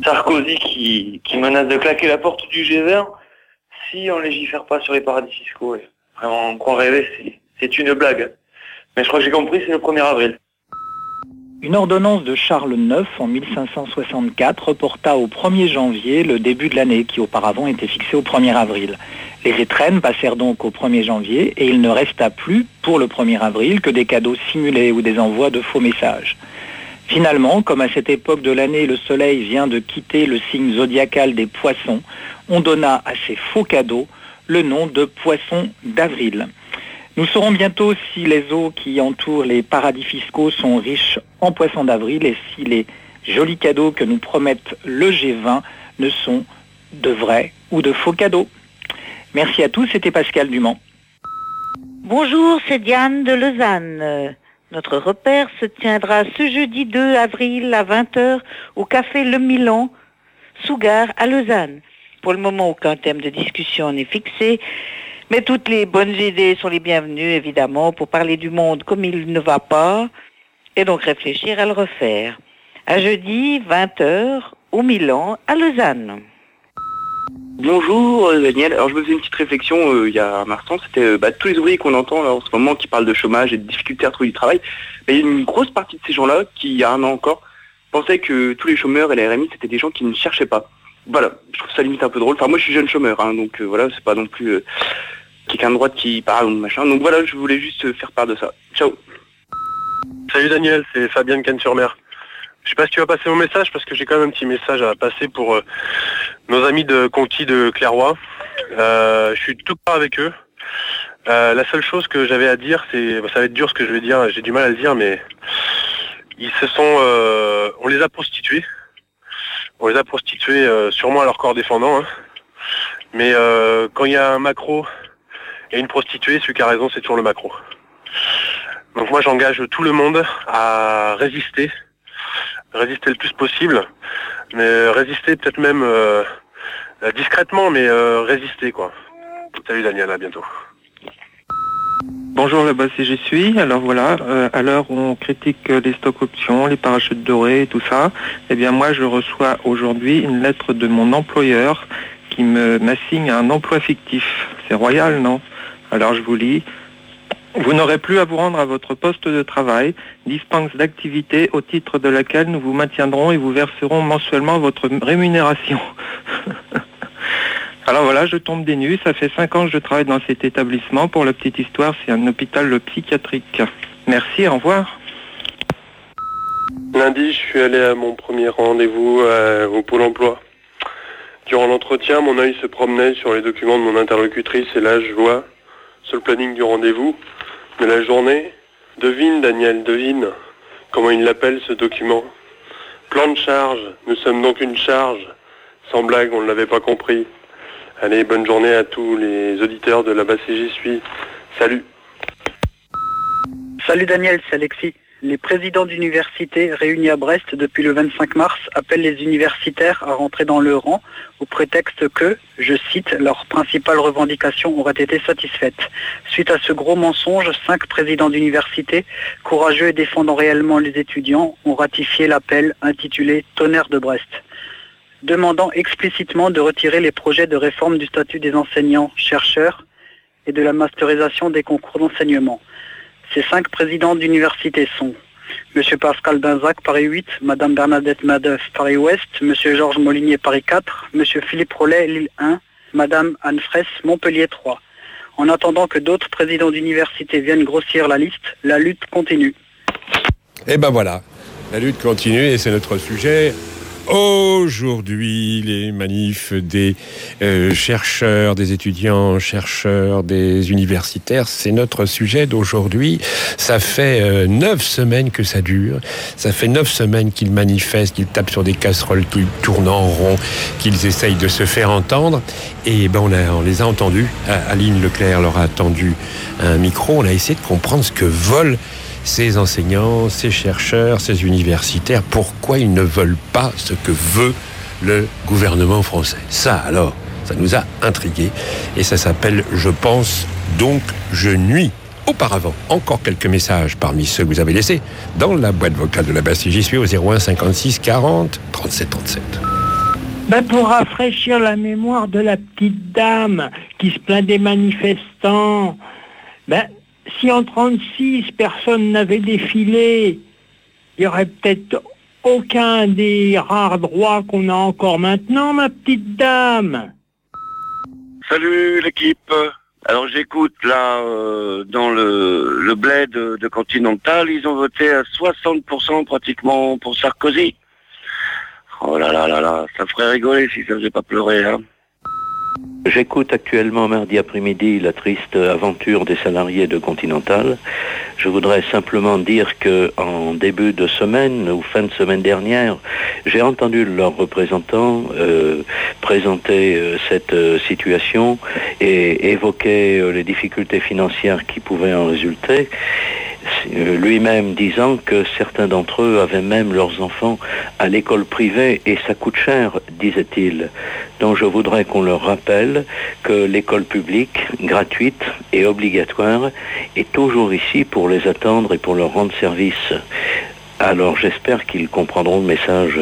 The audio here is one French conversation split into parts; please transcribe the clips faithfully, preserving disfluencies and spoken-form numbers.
Sarkozy qui, qui menace de claquer la porte du G vingt si on légifère pas sur les paradis fiscaux. Ouais. Vraiment, on croit rêver, c'est, c'est une blague. Mais je crois que j'ai compris, c'est le premier avril. Une ordonnance de Charles neuf en mille cinq cent soixante-quatre reporta au premier janvier le début de l'année qui auparavant était fixé au premier avril. Les étrennes passèrent donc au premier janvier et il ne resta plus pour le premier avril que des cadeaux simulés ou des envois de faux messages. Finalement, comme à cette époque de l'année le soleil vient de quitter le signe zodiacal des poissons, on donna à ces faux cadeaux le nom de poissons d'avril. Nous saurons bientôt si les eaux qui entourent les paradis fiscaux sont riches en poissons d'avril et si les jolis cadeaux que nous promettent le G vingt ne sont de vrais ou de faux cadeaux. Merci à tous, c'était Pascal Dumont. Bonjour, c'est Diane de Lausanne. Notre repère se tiendra ce jeudi deux avril à vingt heures au café Le Milan, sous gare à Lausanne. Pour le moment, aucun thème de discussion n'est fixé. Mais toutes les bonnes idées sont les bienvenues, évidemment, pour parler du monde comme il ne va pas, et donc réfléchir à le refaire. À jeudi, vingt heures, au Milan, à Lausanne. Bonjour Daniel, alors je me faisais une petite réflexion euh, il y a un instant, c'était euh, bah, tous les ouvriers qu'on entend là, en ce moment qui parlent de chômage et de difficultés à trouver du travail. Bah, il y a une grosse partie de ces gens-là qui, il y a un an encore, pensaient que tous les chômeurs et la R M I c'était des gens qui ne cherchaient pas. Voilà, je trouve ça limite un peu drôle. Enfin moi je suis jeune chômeur, hein, donc euh, voilà, c'est pas non plus euh, quelqu'un de droite qui parle ou machin. Donc voilà, je voulais juste faire part de ça. Ciao. Salut Daniel, c'est Fabien de Cannes-sur-Mer. Je sais pas si tu vas passer mon message parce que j'ai quand même un petit message à passer pour euh, nos amis de Conquis de Clairoy. Euh, je suis tout part avec eux. Euh, la seule chose que j'avais à dire, c'est, bah, ça va être dur ce que je vais dire, j'ai du mal à le dire, mais ils se sont, euh, on les a prostitués. On les a prostitués euh, sûrement à leur corps défendant. Hein. Mais euh, quand il y a un macro et une prostituée, celui qui a raison, c'est toujours le macro. Donc moi j'engage tout le monde à résister. Résister le plus possible, mais résister peut-être même euh, discrètement, mais euh, résister quoi. Salut Daniel, à bientôt. Bonjour, là-bas c'est J'y suis. Alors voilà, euh, à l'heure où on critique les stocks options, les parachutes dorés et tout ça, eh bien moi je reçois aujourd'hui une lettre de mon employeur qui me m'assigne un emploi fictif. C'est royal, non? Alors je vous lis. Vous n'aurez plus à vous rendre à votre poste de travail, dispense d'activité au titre de laquelle nous vous maintiendrons et vous verserons mensuellement votre rémunération. Alors voilà, je tombe des nues, ça fait cinq ans que je travaille dans cet établissement. Pour la petite histoire, c'est un hôpital psychiatrique. Merci, au revoir. Lundi, je suis allé à mon premier rendez-vous euh, au Pôle emploi. Durant l'entretien, mon œil se promenait sur les documents de mon interlocutrice et là, je vois, sur le planning du rendez-vous, de la journée, devine Daniel, devine comment il l'appelle ce document. Plan de charge, nous sommes donc une charge. Sans blague, on ne l'avait pas compris. Allez, bonne journée à tous les auditeurs de là-bas c'est J'y suis. Salut. Salut Daniel, c'est Alexis. Les présidents d'universités réunis à Brest depuis le vingt-cinq mars appellent les universitaires à rentrer dans le rang au prétexte que, je cite, leurs principales revendications auraient été satisfaites. Suite à ce gros mensonge, cinq présidents d'universités, courageux et défendant réellement les étudiants, ont ratifié l'appel intitulé « Tonnerre de Brest », demandant explicitement de retirer les projets de réforme du statut des enseignants-chercheurs et de la masterisation des concours d'enseignement. Ces cinq présidents d'université sont M. Pascal Benzac, Paris huit, Mme Bernadette Madeuf, Paris Ouest, M. Georges Molinier, Paris quatre, M. Philippe Rollet, Lille un, Mme Anne Fraisse, Montpellier trois. En attendant que d'autres présidents d'université viennent grossir la liste, la lutte continue. Et ben voilà, la lutte continue et c'est notre sujet. Aujourd'hui, les manifs des euh, chercheurs, des étudiants, chercheurs, des universitaires, c'est notre sujet d'aujourd'hui. Ça fait euh, neuf semaines que ça dure. Ça fait neuf semaines qu'ils manifestent, qu'ils tapent sur des casseroles, qu'ils tournent en rond, qu'ils essayent de se faire entendre. Et ben on, a, on les a entendus. Aline Leclerc leur a tendu un micro. On a essayé de comprendre ce que veulent ces enseignants, ces chercheurs, ces universitaires, pourquoi ils ne veulent pas ce que veut le gouvernement français. Ça, alors, ça nous a intrigués. Et ça s'appelle « Je pense, donc je nuis ». Auparavant, encore quelques messages parmi ceux que vous avez laissés dans la boîte vocale de la Bastille. J'y suis au zéro un cinquante-six quarante trente-sept trente-sept. Ben pour rafraîchir la mémoire de la petite dame qui se plaint des manifestants, ben si en trente-six personne n'avait défilé, il n'y aurait peut-être aucun des rares droits qu'on a encore maintenant, ma petite dame. Salut l'équipe. Alors j'écoute là euh, dans le, le bled de, de Continental, ils ont voté à soixante pour cent pratiquement pour Sarkozy. Oh là là là là, ça ferait rigoler si ça faisait pas pleurer, hein. J'écoute actuellement mardi après-midi la triste aventure des salariés de Continental. Je voudrais simplement dire que en début de semaine ou fin de semaine dernière, j'ai entendu leurs représentants euh, présenter euh, cette euh, situation et évoquer euh, les difficultés financières qui pouvaient en résulter. Lui-même disant que certains d'entre eux avaient même leurs enfants à l'école privée et ça coûte cher, disait-il. Donc je voudrais qu'on leur rappelle que l'école publique, gratuite et obligatoire, est toujours ici pour les attendre et pour leur rendre service. Alors j'espère qu'ils comprendront le message.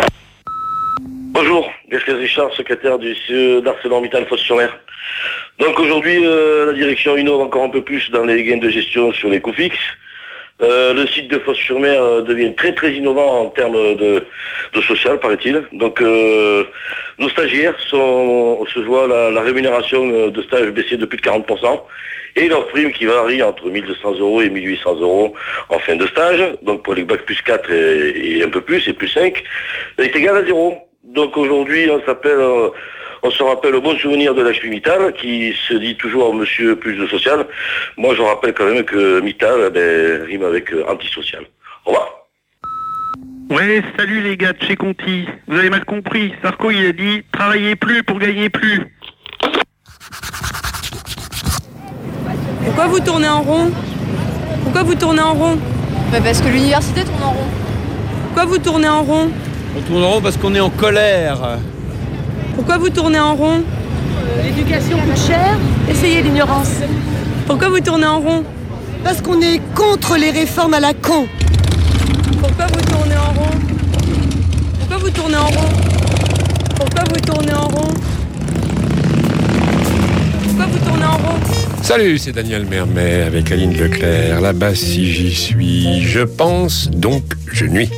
Bonjour, Gaspard Richard, secrétaire du C E d'ArcelorMittal Fos-sur-Mer. Donc aujourd'hui, euh, la direction innove encore un peu plus dans les gains de gestion sur les coûts fixes. Euh, le site de Fos-sur-Mer euh, devient très très innovant en termes de, de social, paraît-il. Donc euh, nos stagiaires sont, se voient la, la rémunération de stage baisser de plus de quarante pour cent et leur prime qui varie entre mille deux cents euros et mille huit cents euros en fin de stage. Donc pour les bacs plus quatre et, et un peu plus et plus cinq, est égal à zéro. Donc aujourd'hui on s'appelle... Euh, On se rappelle au bon souvenir de Lakshmi Mittal, qui se dit toujours monsieur plus de social. Moi, je rappelle quand même que Mittal, eh ben, rime avec euh, antisocial. Au revoir. Ouais, salut les gars de chez Conti. Vous avez mal compris. Sarko, il a dit « Travaillez plus pour gagner plus ». Pourquoi vous tournez en rond? Pourquoi vous tournez en rond? Bah parce que l'université tourne en rond. Pourquoi vous tournez en rond? On tourne en rond parce qu'on est en colère. Pourquoi vous tournez en rond? euh, L'éducation coûte cher, essayez l'ignorance. Pourquoi vous tournez en rond? Parce qu'on est contre les réformes à la con. Pourquoi vous tournez en rond? Pourquoi vous tournez en rond? Pourquoi vous tournez en rond? Pourquoi vous tournez en rond? Salut, c'est Daniel Mermet avec Aline Leclerc. Là-bas, si j'y suis, je pense, donc je nuis.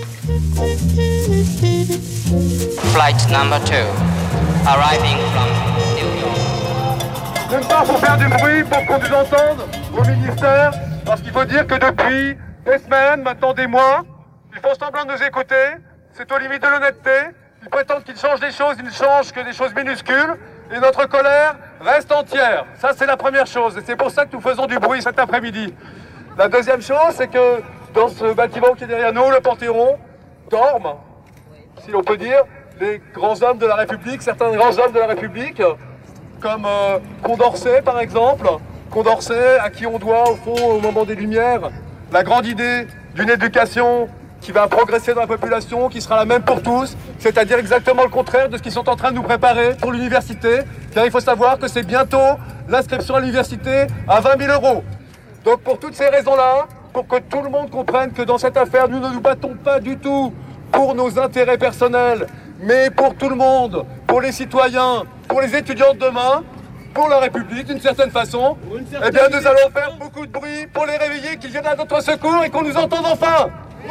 Flight number two. Arriving from New York. Même pas pour faire du bruit, pour qu'on nous entende au ministère, parce qu'il faut dire que depuis des semaines, maintenant des mois, ils font semblant de nous écouter, c'est aux limites de l'honnêteté, ils prétendent qu'ils changent des choses, ils ne changent que des choses minuscules, et notre colère reste entière. Ça, c'est la première chose, et c'est pour ça que nous faisons du bruit cet après-midi. La deuxième chose, c'est que dans ce bâtiment qui est derrière nous, le Panthéon, dorment, si l'on peut dire, les grands hommes de la République, certains grands hommes de la République, comme euh, Condorcet par exemple, Condorcet à qui on doit au fond au moment des Lumières la grande idée d'une éducation qui va progresser dans la population, qui sera la même pour tous, c'est-à-dire exactement le contraire de ce qu'ils sont en train de nous préparer pour l'université, car il faut savoir que c'est bientôt l'inscription à l'université à vingt mille euros. Donc pour toutes ces raisons-là, pour que tout le monde comprenne que dans cette affaire, nous ne nous battons pas du tout pour nos intérêts personnels, mais pour tout le monde, pour les citoyens, pour les étudiants de demain, pour la République d'une certaine façon, eh bien nous allons faire beaucoup de bruit pour les réveiller, qu'ils viennent à notre secours et qu'on nous entende enfin.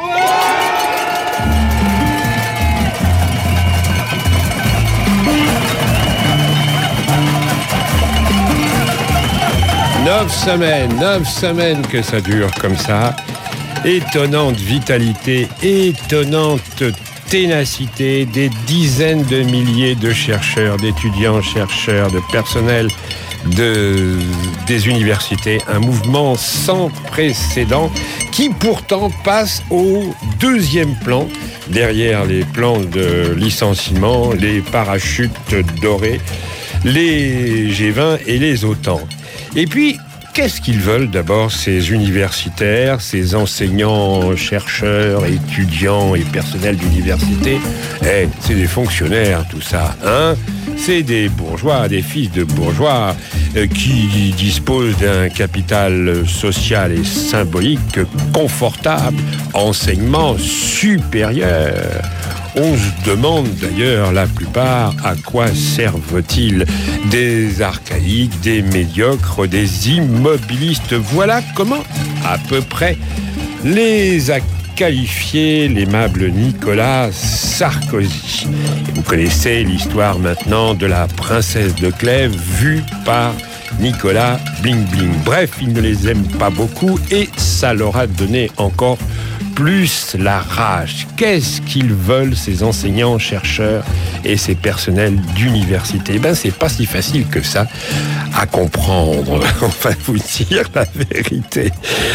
Neuf semaines, neuf semaines que ça dure comme ça. Étonnante vitalité, étonnante ténacité, des dizaines de milliers de chercheurs, d'étudiants, chercheurs, de personnel de, des universités. Un mouvement sans précédent qui pourtant passe au deuxième plan, derrière les plans de licenciement, les parachutes dorés, les G vingt et les OTAN. Et puis, qu'est-ce qu'ils veulent d'abord, ces universitaires, ces enseignants, chercheurs, étudiants et personnels d'université? Eh, c'est des fonctionnaires, tout ça, hein? C'est des bourgeois, des fils de bourgeois euh, qui disposent d'un capital social et symbolique confortable, enseignement supérieur. On se demande d'ailleurs la plupart à quoi servent-ils. Des archaïques, des médiocres, des immobilistes. Voilà comment, à peu près, les a qualifié l'aimable Nicolas Sarkozy. Et vous connaissez l'histoire maintenant de la princesse de Clèves vue par Nicolas Bling Bling. Bref, il ne les aime pas beaucoup et ça leur a donné encore plus la rage. Qu'est-ce qu'ils veulent, ces enseignants, chercheurs et ces personnels d'université? Ben, c'est pas si facile que ça à comprendre. On va vous dire la vérité.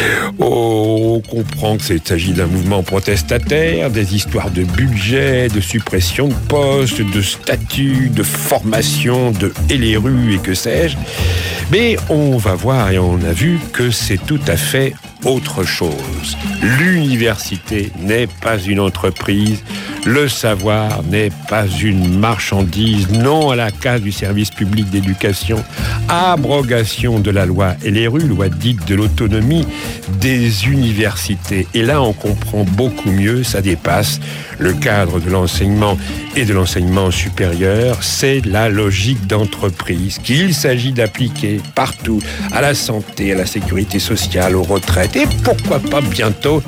Oh, on comprend qu'il s'agit d'un mouvement protestataire, des histoires de budget, de suppression de postes, de statuts, de formation, de et les rues et que sais-je. Mais on va voir et on a vu que c'est tout à fait autre chose. L'université n'est pas une entreprise, le savoir n'est pas une marchandise, non à la case du service public d'éducation, abrogation de la loi et les rues, loi dite de l'autonomie des universités. Et là, on comprend beaucoup mieux, ça dépasse le cadre de l'enseignement et de l'enseignement supérieur, c'est la logique d'entreprise qu'il s'agit d'appliquer partout, à la santé, à la sécurité sociale, aux retraites et pourquoi pas bientôt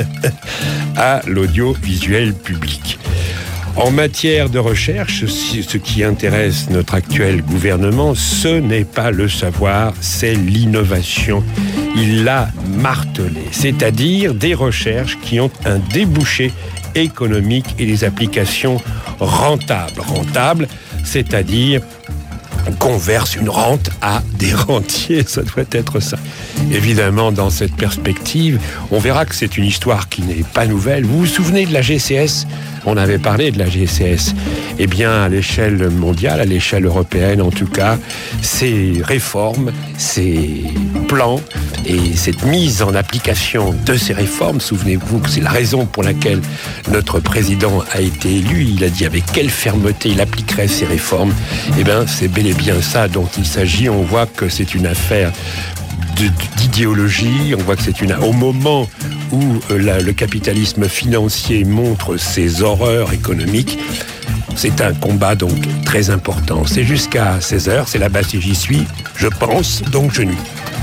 à l'audiovisuel public. En matière de recherche, ce qui intéresse notre actuel gouvernement, ce n'est pas le savoir, c'est l'innovation. Il l'a martelé, c'est-à-dire des recherches qui ont un débouché économique et des applications rentables. Rentables, c'est-à-dire qu'on verse une rente à des rentiers, ça doit être ça. Évidemment, dans cette perspective, on verra que c'est une histoire qui n'est pas nouvelle. Vous vous souvenez de la G C S ? On avait parlé de la G C S. Eh bien, à l'échelle mondiale, à l'échelle européenne en tout cas, ces réformes, ces plans et cette mise en application de ces réformes, souvenez-vous que c'est la raison pour laquelle notre président a été élu. Il a dit avec quelle fermeté il appliquerait ces réformes. Eh bien, c'est bel et bien ça dont il s'agit. On voit que c'est une affaire de, d'idéologie. On voit que c'est une... Au moment où euh, la, le capitalisme financier montre ses horreurs économiques, c'est un combat donc très important. C'est jusqu'à seize heures, c'est là-bas si j'y suis, je pense, donc je nuis.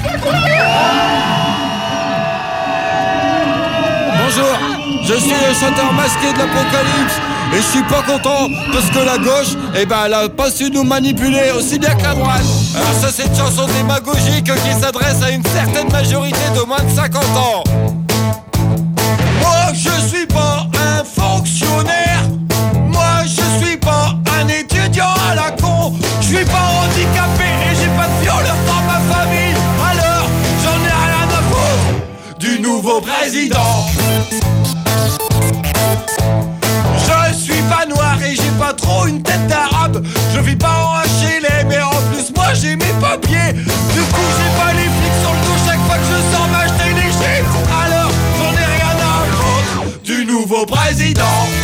Bonjour, je suis le chanteur masqué de l'Apocalypse et je suis pas content parce que la gauche, eh ben, elle a pas su nous manipuler aussi bien que la droite. Alors ça, c'est une chanson démagogique qui s'adresse à une certaine majorité de moins de cinquante ans. Moi, je suis pas un fonctionnaire. Moi, je suis pas un étudiant à la con. Je suis pas handicapé et j'ai pas de violeur dans ma famille. Alors, j'en ai rien à foutre du nouveau président. Je suis pas noir et j'ai pas trop une tête d'arabe. Je vis pas en H L M mais en plus moi j'ai mes papiers. Du coup j'ai pas les flics sur le dos chaque fois que je sors m'acheter des chips. Alors j'en ai rien à foutre du nouveau président.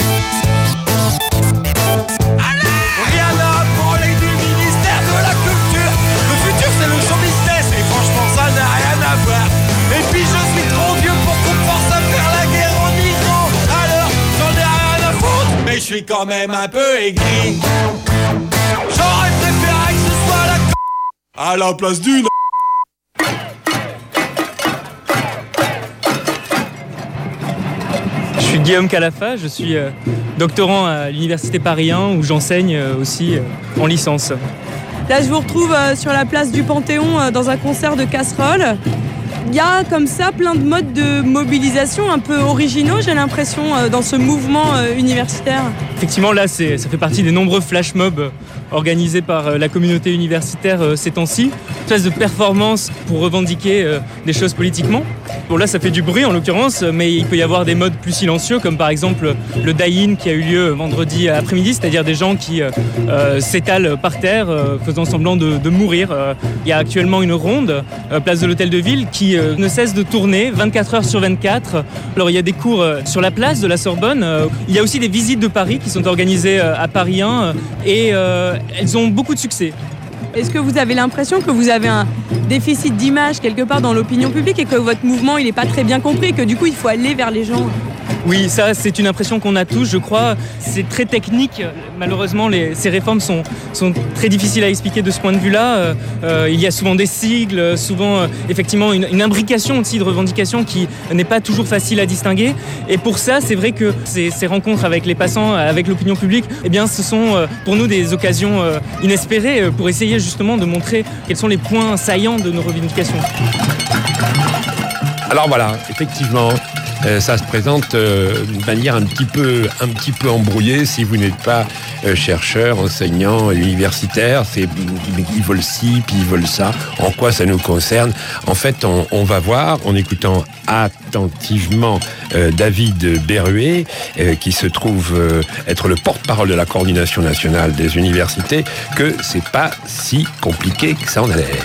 Rien à branler du ministère de la culture. Le futur c'est le show business et franchement ça n'a rien à voir. Et puis je suis trop vieux pour qu'on pense à faire la guerre en Iran. Alors j'en ai rien à foutre, mais je suis quand même un peu aigri. J'aurais préféré que ce soit la c*** à la place d'une. Je suis Guillaume Calafa, je suis euh, doctorant à l'Université Paris un où j'enseigne euh, aussi euh, en licence. Là, je vous retrouve euh, sur la place du Panthéon euh, dans un concert de casseroles. Il y a comme ça plein de modes de mobilisation un peu originaux, j'ai l'impression, euh, dans ce mouvement euh, universitaire. Effectivement, là, c'est, ça fait partie des nombreux flash mobs euh, organisés par euh, la communauté universitaire euh, ces temps-ci. Une espèce de performance pour revendiquer euh, des choses politiquement. Bon, là, ça fait du bruit en l'occurrence, mais il peut y avoir des modes plus silencieux, comme par exemple le die-in qui a eu lieu vendredi après-midi, c'est-à-dire des gens qui euh, euh, s'étalent par terre, euh, faisant semblant de, de mourir. Euh, il y a actuellement une ronde, euh, place de l'Hôtel de Ville, qui euh, ne cesse de tourner vingt-quatre heures sur vingt-quatre. Alors, il y a des cours euh, sur la place de la Sorbonne. Euh, il y a aussi des visites de Paris qui sont organisées euh, à Paris un, euh, et euh, elles ont beaucoup de succès. Est-ce que vous avez l'impression que vous avez un déficit d'image quelque part dans l'opinion publique et que votre mouvement il n'est pas très bien compris et que du coup il faut aller vers les gens? Oui, ça, c'est une impression qu'on a tous, je crois. C'est très technique. Malheureusement, les, ces réformes sont, sont très difficiles à expliquer de ce point de vue-là. Euh, euh, il y a souvent des sigles, souvent, euh, effectivement, une, une imbrication aussi de revendications qui n'est pas toujours facile à distinguer. Et pour ça, c'est vrai que ces, ces rencontres avec les passants, avec l'opinion publique, eh bien, ce sont euh, pour nous des occasions euh, inespérées euh, pour essayer justement de montrer quels sont les points saillants de nos revendications. Alors voilà, effectivement, euh, ça se présente euh, d'une manière un petit peu, un petit peu embrouillée. Si vous n'êtes pas euh, chercheur, enseignant, universitaire, c'est ils veulent ci, puis ils veulent ça. En quoi ça nous concerne ? En fait, on, on va voir, en écoutant attentivement euh, David Berruet, euh, qui se trouve euh, être le porte-parole de la coordination nationale des universités, que c'est pas si compliqué que ça en a l'air.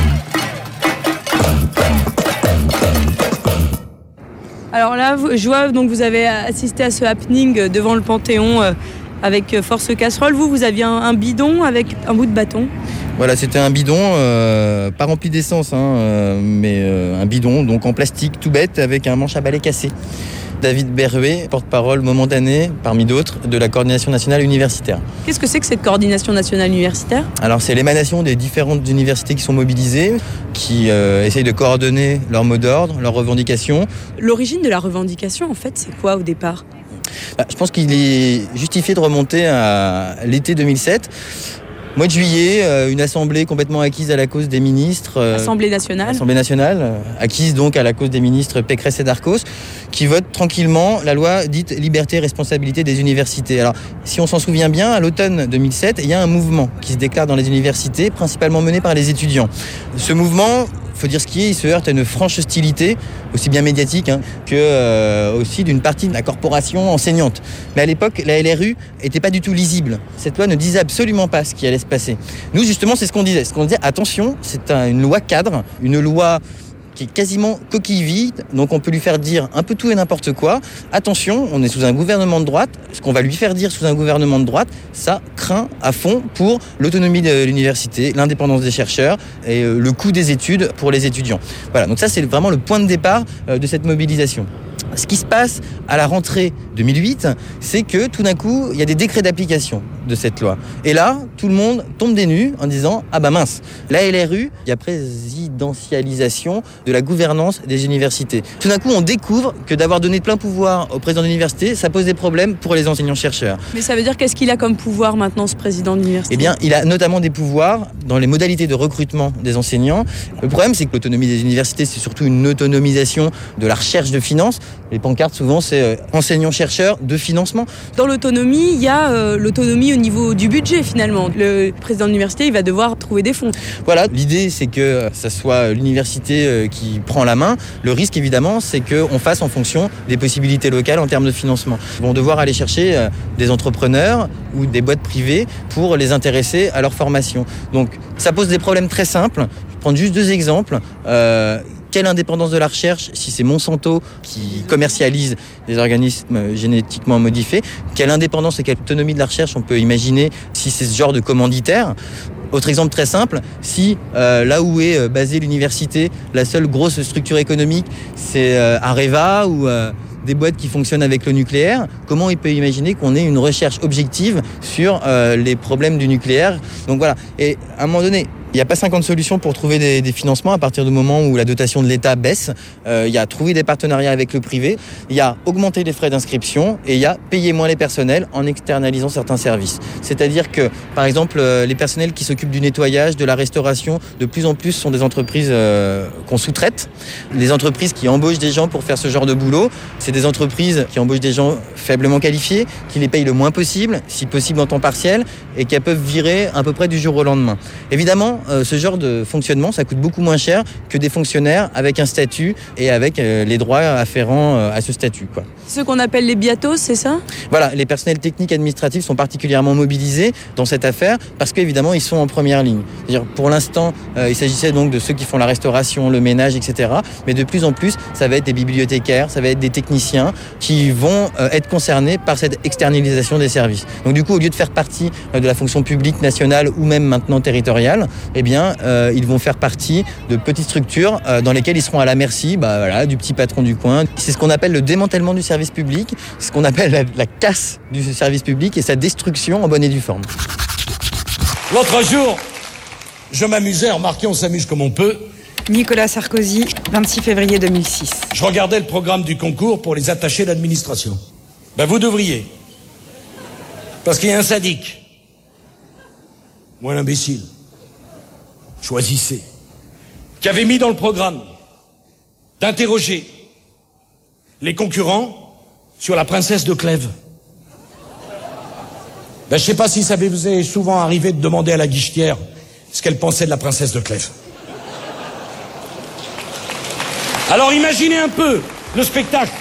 Alors là, je vois donc vous avez assisté à ce happening devant le Panthéon euh, avec Force Casserole. Vous, vous aviez un, un bidon avec un bout de bâton. Voilà, c'était un bidon, euh, pas rempli d'essence, hein, euh, mais euh, un bidon donc en plastique tout bête avec un manche à balai cassé. David Berruet, porte-parole momentané, parmi d'autres, de la coordination nationale universitaire. Qu'est-ce que c'est que cette coordination nationale universitaire ? Alors c'est l'émanation des différentes universités qui sont mobilisées, qui euh, essayent de coordonner leurs mots d'ordre, leurs revendications. L'origine de la revendication, en fait, c'est quoi au départ ? Bah, je pense qu'il est justifié de remonter à l'été deux mille sept. Mois de juillet, euh, une assemblée complètement acquise à la cause des ministres. Euh, Assemblée nationale. Assemblée nationale, euh, acquise donc à la cause des ministres Pécresse et Darcos, qui votent tranquillement la loi dite liberté et responsabilité des universités. Alors, si on s'en souvient bien, à l'automne deux mille sept, il y a un mouvement qui se déclare dans les universités, principalement mené par les étudiants. Ce mouvement, il faut dire ce qui est, il se heurte à une franche hostilité, aussi bien médiatique hein, que euh, aussi d'une partie de la corporation enseignante. Mais à l'époque, la L R U n'était pas du tout lisible. Cette loi ne disait absolument pas ce qui allait se passer. Nous, justement, c'est ce qu'on disait. Ce qu'on disait, attention, c'est un, une loi cadre, une loi qui est quasiment coquille vide, donc on peut lui faire dire un peu tout et n'importe quoi. Attention, on est sous un gouvernement de droite, ce qu'on va lui faire dire sous un gouvernement de droite, ça craint à fond pour l'autonomie de l'université, l'indépendance des chercheurs et le coût des études pour les étudiants. Voilà, donc ça c'est vraiment le point de départ de cette mobilisation. Ce qui se passe à la rentrée deux mille huit, c'est que tout d'un coup, il y a des décrets d'application de cette loi. Et là, tout le monde tombe des nues en disant « Ah bah mince, la L R U, il y a présidentialisation de la gouvernance des universités. » Tout d'un coup, on découvre que d'avoir donné plein pouvoir au président de l'université, ça pose des problèmes pour les enseignants-chercheurs. Mais ça veut dire qu'est-ce qu'il a comme pouvoir maintenant, ce président de l'université ? Eh bien, il a notamment des pouvoirs dans les modalités de recrutement des enseignants. Le problème, c'est que l'autonomie des universités, c'est surtout une autonomisation de la recherche de finances. Les pancartes, souvent, c'est euh, enseignants-chercheurs de financement. Dans l'autonomie, il y a euh, l'autonomie au niveau du budget, finalement. Le président de l'université, il va devoir trouver des fonds. Voilà, l'idée, c'est que ça soit l'université euh, qui prend la main. Le risque, évidemment, c'est qu'on fasse en fonction des possibilités locales en termes de financement. Ils vont devoir aller chercher euh, des entrepreneurs ou des boîtes privées pour les intéresser à leur formation. Donc, ça pose des problèmes très simples. Je vais prendre juste deux exemples. Euh, Quelle indépendance de la recherche si c'est Monsanto qui commercialise des organismes génétiquement modifiés? Quelle indépendance et quelle autonomie de la recherche on peut imaginer si c'est ce genre de commanditaire? Autre exemple très simple, si euh, là où est euh, basée l'université, la seule grosse structure économique, c'est euh, Areva ou euh, des boîtes qui fonctionnent avec le nucléaire, comment il peut imaginer qu'on ait une recherche objective sur euh, les problèmes du nucléaire? Donc voilà, et à un moment donné, il n'y a pas cinquante solutions pour trouver des, des financements à partir du moment où la dotation de l'État baisse. Euh, il y a trouver des partenariats avec le privé, il y a augmenter les frais d'inscription et il y a payer moins les personnels en externalisant certains services. C'est-à-dire que, par exemple, euh, les personnels qui s'occupent du nettoyage, de la restauration, de plus en plus sont des entreprises euh, qu'on sous-traite. Les entreprises qui embauchent des gens pour faire ce genre de boulot, c'est des entreprises qui embauchent des gens faiblement qualifiés, qui les payent le moins possible, si possible en temps partiel, et qui peuvent virer à peu près du jour au lendemain. Évidemment, Euh, ce genre de fonctionnement, ça coûte beaucoup moins cher que des fonctionnaires avec un statut et avec euh, les droits afférents euh, à ce statut, quoi. Ceux qu'on appelle les biatos, c'est ça ? Voilà, les personnels techniques administratifs sont particulièrement mobilisés dans cette affaire parce qu'évidemment, ils sont en première ligne. C'est-à-dire, pour l'instant, euh, il s'agissait donc de ceux qui font la restauration, le ménage, et cetera. Mais de plus en plus, ça va être des bibliothécaires, ça va être des techniciens qui vont euh, être concernés par cette externalisation des services. Donc du coup, au lieu de faire partie euh, de la fonction publique nationale ou même maintenant territoriale, eh bien, euh, ils vont faire partie de petites structures euh, dans lesquelles ils seront à la merci bah, voilà, du petit patron du coin. C'est ce qu'on appelle le démantèlement du service public, c'est ce qu'on appelle la, la casse du service public et sa destruction en bonne et due forme. L'autre jour, je m'amusais, remarquez, on s'amuse comme on peut. Nicolas Sarkozy, vingt-six février deux mille six. Je regardais le programme du concours pour les attachés d'administration. Ben vous devriez. Parce qu'il y a un sadique. Moi l'imbécile. Choisissez. Qui avait mis dans le programme d'interroger les concurrents sur la princesse de Clèves. Ben je sais pas si ça vous est souvent arrivé de demander à la guichetière ce qu'elle pensait de la princesse de Clèves. Alors imaginez un peu le spectacle.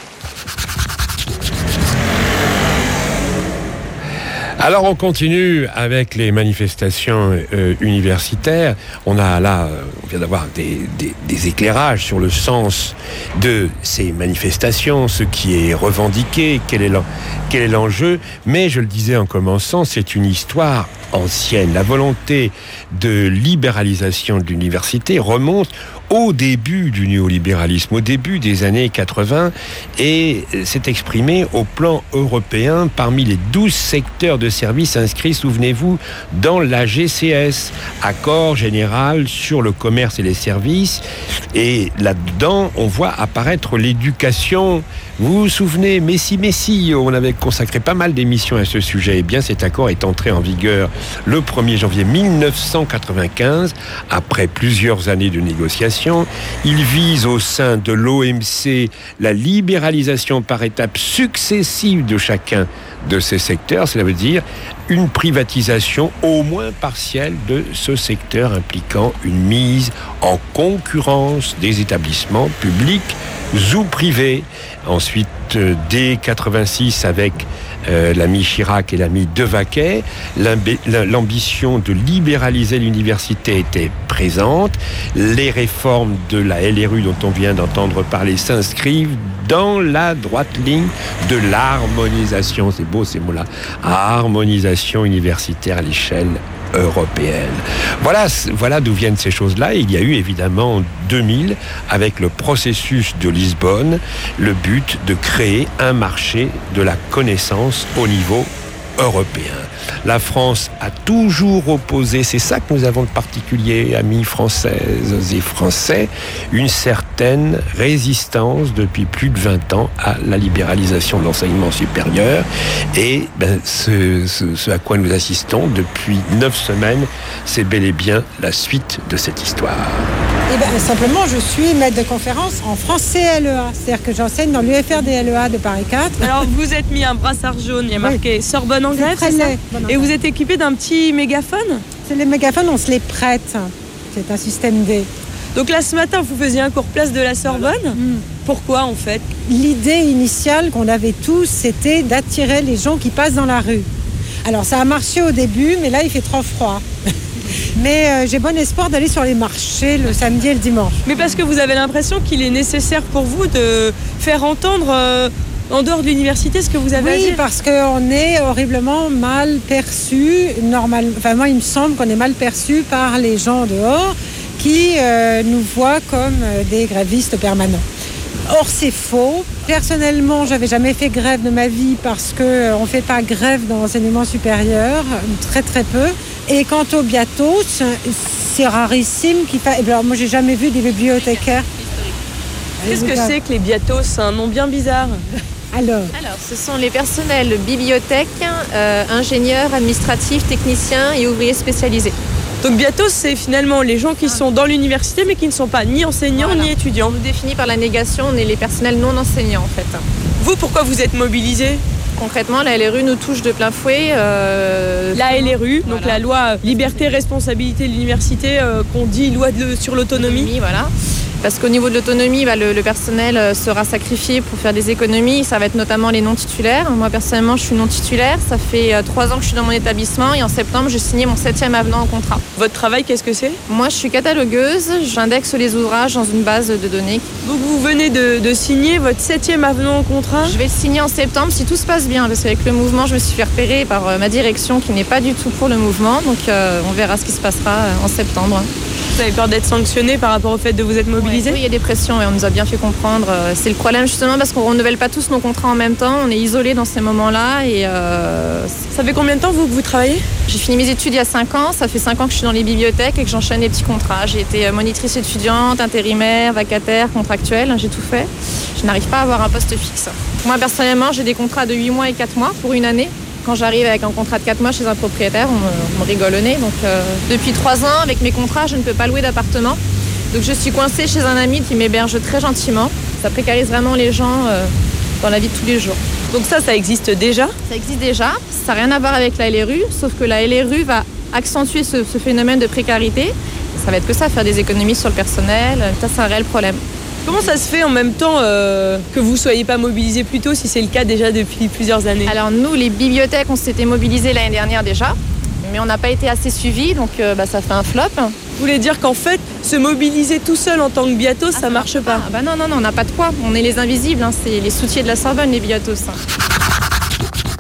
Alors on continue avec les manifestations euh, universitaires. On a là, euh, on vient d'avoir des, des, des éclairages sur le sens de ces manifestations, ce qui est revendiqué, quel est l'en, quel est l'enjeu. Mais je le disais en commençant, c'est une histoire ancienne. La volonté de libéralisation de l'université remonte au début du néolibéralisme, au début des années quatre-vingts, et s'est exprimé au plan européen parmi les douze secteurs de services inscrits, souvenez-vous, dans l'A G C S, Accord général sur le commerce et les services. Et là-dedans, on voit apparaître l'éducation. Vous vous souvenez, Messi, Messi, on avait consacré pas mal d'émissions à ce sujet. Eh bien, cet accord est entré en vigueur le premier janvier mille neuf cent quatre-vingt-quinze, après plusieurs années de négociations. Il vise au sein de l'O M C la libéralisation par étapes successives de chacun de ces secteurs. Cela veut dire une privatisation au moins partielle de ce secteur, impliquant une mise en concurrence des établissements publics ou privés. Ensuite, euh, dès quatre-vingt-six, avec euh, l'ami Chirac et l'ami Devaquet, l'ambition de libéraliser l'université était présente. Les réformes de la L R U dont on vient d'entendre parler s'inscrivent dans la droite ligne de l'harmonisation, c'est beau ces mots-là, harmonisation universitaire à l'échelle européenne. Voilà, voilà d'où viennent ces choses-là. Il y a eu évidemment en deux mille, avec le processus de Lisbonne, le but de créer un marché de la connaissance au niveau européen. La France a toujours opposé, c'est ça que nous avons de particulier, amis françaises et français, une certaine résistance depuis plus de vingt ans à la libéralisation de l'enseignement supérieur. Et ben, ce, ce, ce à quoi nous assistons depuis neuf semaines, c'est bel et bien la suite de cette histoire. Eh ben, simplement, je suis maître de conférence en français L E A. C'est-à-dire que j'enseigne dans l'U F R D L E A de Paris quatre. Alors, vous êtes mis un brassard jaune, il y a marqué oui. Sorbonne en grève, c'est ça? Bon, et vous êtes équipé d'un petit mégaphone? C'est les mégaphones, on se les prête. C'est un système D. Donc là, ce matin, vous faisiez un cours place de la Sorbonne. Mmh. Pourquoi, en fait? L'idée initiale qu'on avait tous, c'était d'attirer les gens qui passent dans la rue. Alors, ça a marché au début, mais là, il fait trop froid. Mais euh, j'ai bon espoir d'aller sur les marchés le samedi et le dimanche. Mais parce que vous avez l'impression qu'il est nécessaire pour vous de faire entendre euh, en dehors de l'université ce que vous avez oui, à dire? Oui, parce qu'on est horriblement mal perçu. Normal... Enfin, moi, il me semble qu'on est mal perçu par les gens dehors qui euh, nous voient comme euh, des grévistes permanents. Or, c'est faux. Personnellement, j'avais jamais fait grève de ma vie parce qu'on euh, ne fait pas grève dans l'enseignement supérieur, très très peu. Et quant aux biatos, c'est rarissime qu'il fasse. Alors, moi, j'ai jamais vu des bibliothécaires. Qu'est-ce que c'est que les biatos? C'est un nom bien bizarre. Alors, Alors, ce sont les personnels bibliothèques, euh, ingénieurs, administratifs, techniciens et ouvriers spécialisés. Donc biatos, c'est finalement les gens qui sont dans l'université mais qui ne sont pas ni enseignants voilà. ni étudiants. Nous définis par la négation, on est les personnels non enseignants en fait. Vous, pourquoi vous êtes mobilisés? Concrètement, la L R U nous touche de plein fouet. Euh... La L R U, voilà. Donc la loi Liberté, Responsabilité de l'Université, euh, qu'on dit loi de, sur l'autonomie. Voilà. Parce qu'au niveau de l'autonomie, bah, le, le personnel sera sacrifié pour faire des économies. Ça va être notamment les non-titulaires. Moi, personnellement, je suis non-titulaire. Ça fait euh, trois ans que je suis dans mon établissement et en septembre, j'ai signé mon septième avenant au contrat. Votre travail, qu'est-ce que c'est? Moi, je suis catalogueuse. J'indexe les ouvrages dans une base de données Donc vous venez de, de signer votre septième avenant au contrat. Je vais le signer en septembre si tout se passe bien, parce qu'avec le mouvement, je me suis fait repérer par euh, ma direction qui n'est pas du tout pour le mouvement. Donc euh, on verra ce qui se passera euh, en septembre. Vous avez peur d'être sanctionné par rapport au fait de vous être mobilisé ? Oui, il y a des pressions et on nous a bien fait comprendre. C'est le problème justement parce qu'on ne renouvelle pas tous nos contrats en même temps. On est isolés dans ces moments-là. Et euh... Ça fait combien de temps vous que vous travaillez ? J'ai fini mes études il y a cinq ans. Ça fait cinq ans que je suis dans les bibliothèques et que j'enchaîne les petits contrats. J'ai été monitrice étudiante, intérimaire, vacataire, contractuelle. J'ai tout fait. Je n'arrive pas à avoir un poste fixe. Moi personnellement, j'ai des contrats de huit mois et quatre mois pour une année. Quand j'arrive avec un contrat de quatre mois chez un propriétaire, on me, on me rigole au nez. Donc, euh, depuis trois ans, avec mes contrats, je ne peux pas louer d'appartement. Donc je suis coincée chez un ami qui m'héberge très gentiment. Ça précarise vraiment les gens euh, dans la vie de tous les jours. Donc ça, ça existe déjà ? Ça existe déjà. Ça n'a rien à voir avec la L R U, sauf que la L R U va accentuer ce, ce phénomène de précarité. Ça va être que ça, faire des économies sur le personnel. Ça, c'est un réel problème. Comment ça se fait en même temps euh, que vous ne soyez pas mobilisés plus tôt, si c'est le cas déjà depuis plusieurs années ? Alors nous, les bibliothèques, on s'était mobilisés l'année dernière déjà, mais on n'a pas été assez suivis, donc euh, bah, ça fait un flop. Vous voulez dire qu'en fait, se mobiliser tout seul en tant que biatos, ah, ça ne marche pas ? Ah, bah non, non, non, on n'a pas de poids. On est les invisibles, hein, c'est les soutiers de la Sorbonne, les biatos. Hein.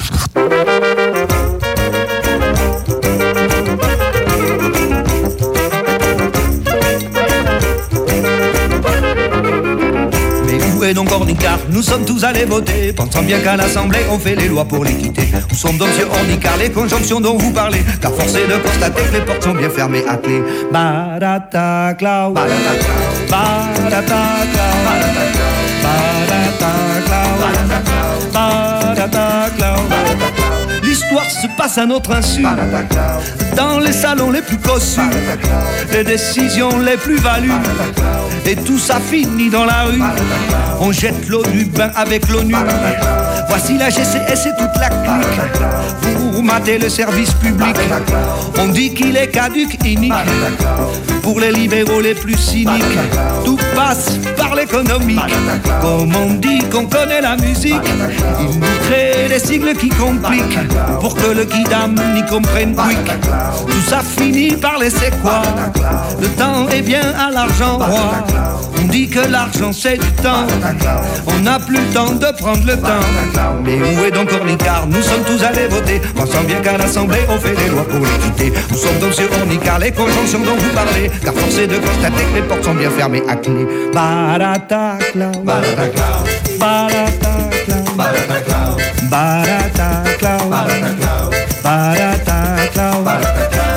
Et donc Ornicard, nous sommes tous allés voter, pensant bien qu'à l'Assemblée on fait les lois pour l'équité. Où sont donc yeux Ornicard, les conjonctions dont vous parlez, car force est de constater que les portes sont bien fermées à clé. Barata clau, barata clau, barata clau, barata clau, barata clau. L'histoire se passe à notre insu, dans les salons les plus cossus, les décisions les plus values, et tout ça finit dans la rue. On jette l'eau du bain avec l'ONU. Voici la G C S et toute la clique. Vous matez le service public. On dit qu'il est caduc, inique. Pour les libéraux les plus cyniques, tout passe par l'économique. Comme on dit qu'on connaît la musique, ils nous créent des sigles qui compliquent, pour que le kidam n'y comprenne quick. Tout ça finit par laisser quoi? Le temps est bien à l'argent roi. On dit que l'argent c'est du temps. On n'a plus le temps de prendre le temps. Mais où est donc Ornicard? Nous sommes tous allés voter, pensant bien qu'à l'Assemblée on fait des lois pour l'équité. Nous sommes donc sur Ornicard, les conjonctions dont vous parlez, car force est de constater que les portes sont bien fermées à clé. Barata clau, barata clau, barata clau, barata clau, barata clau, barata clau, barata clau, barata clau.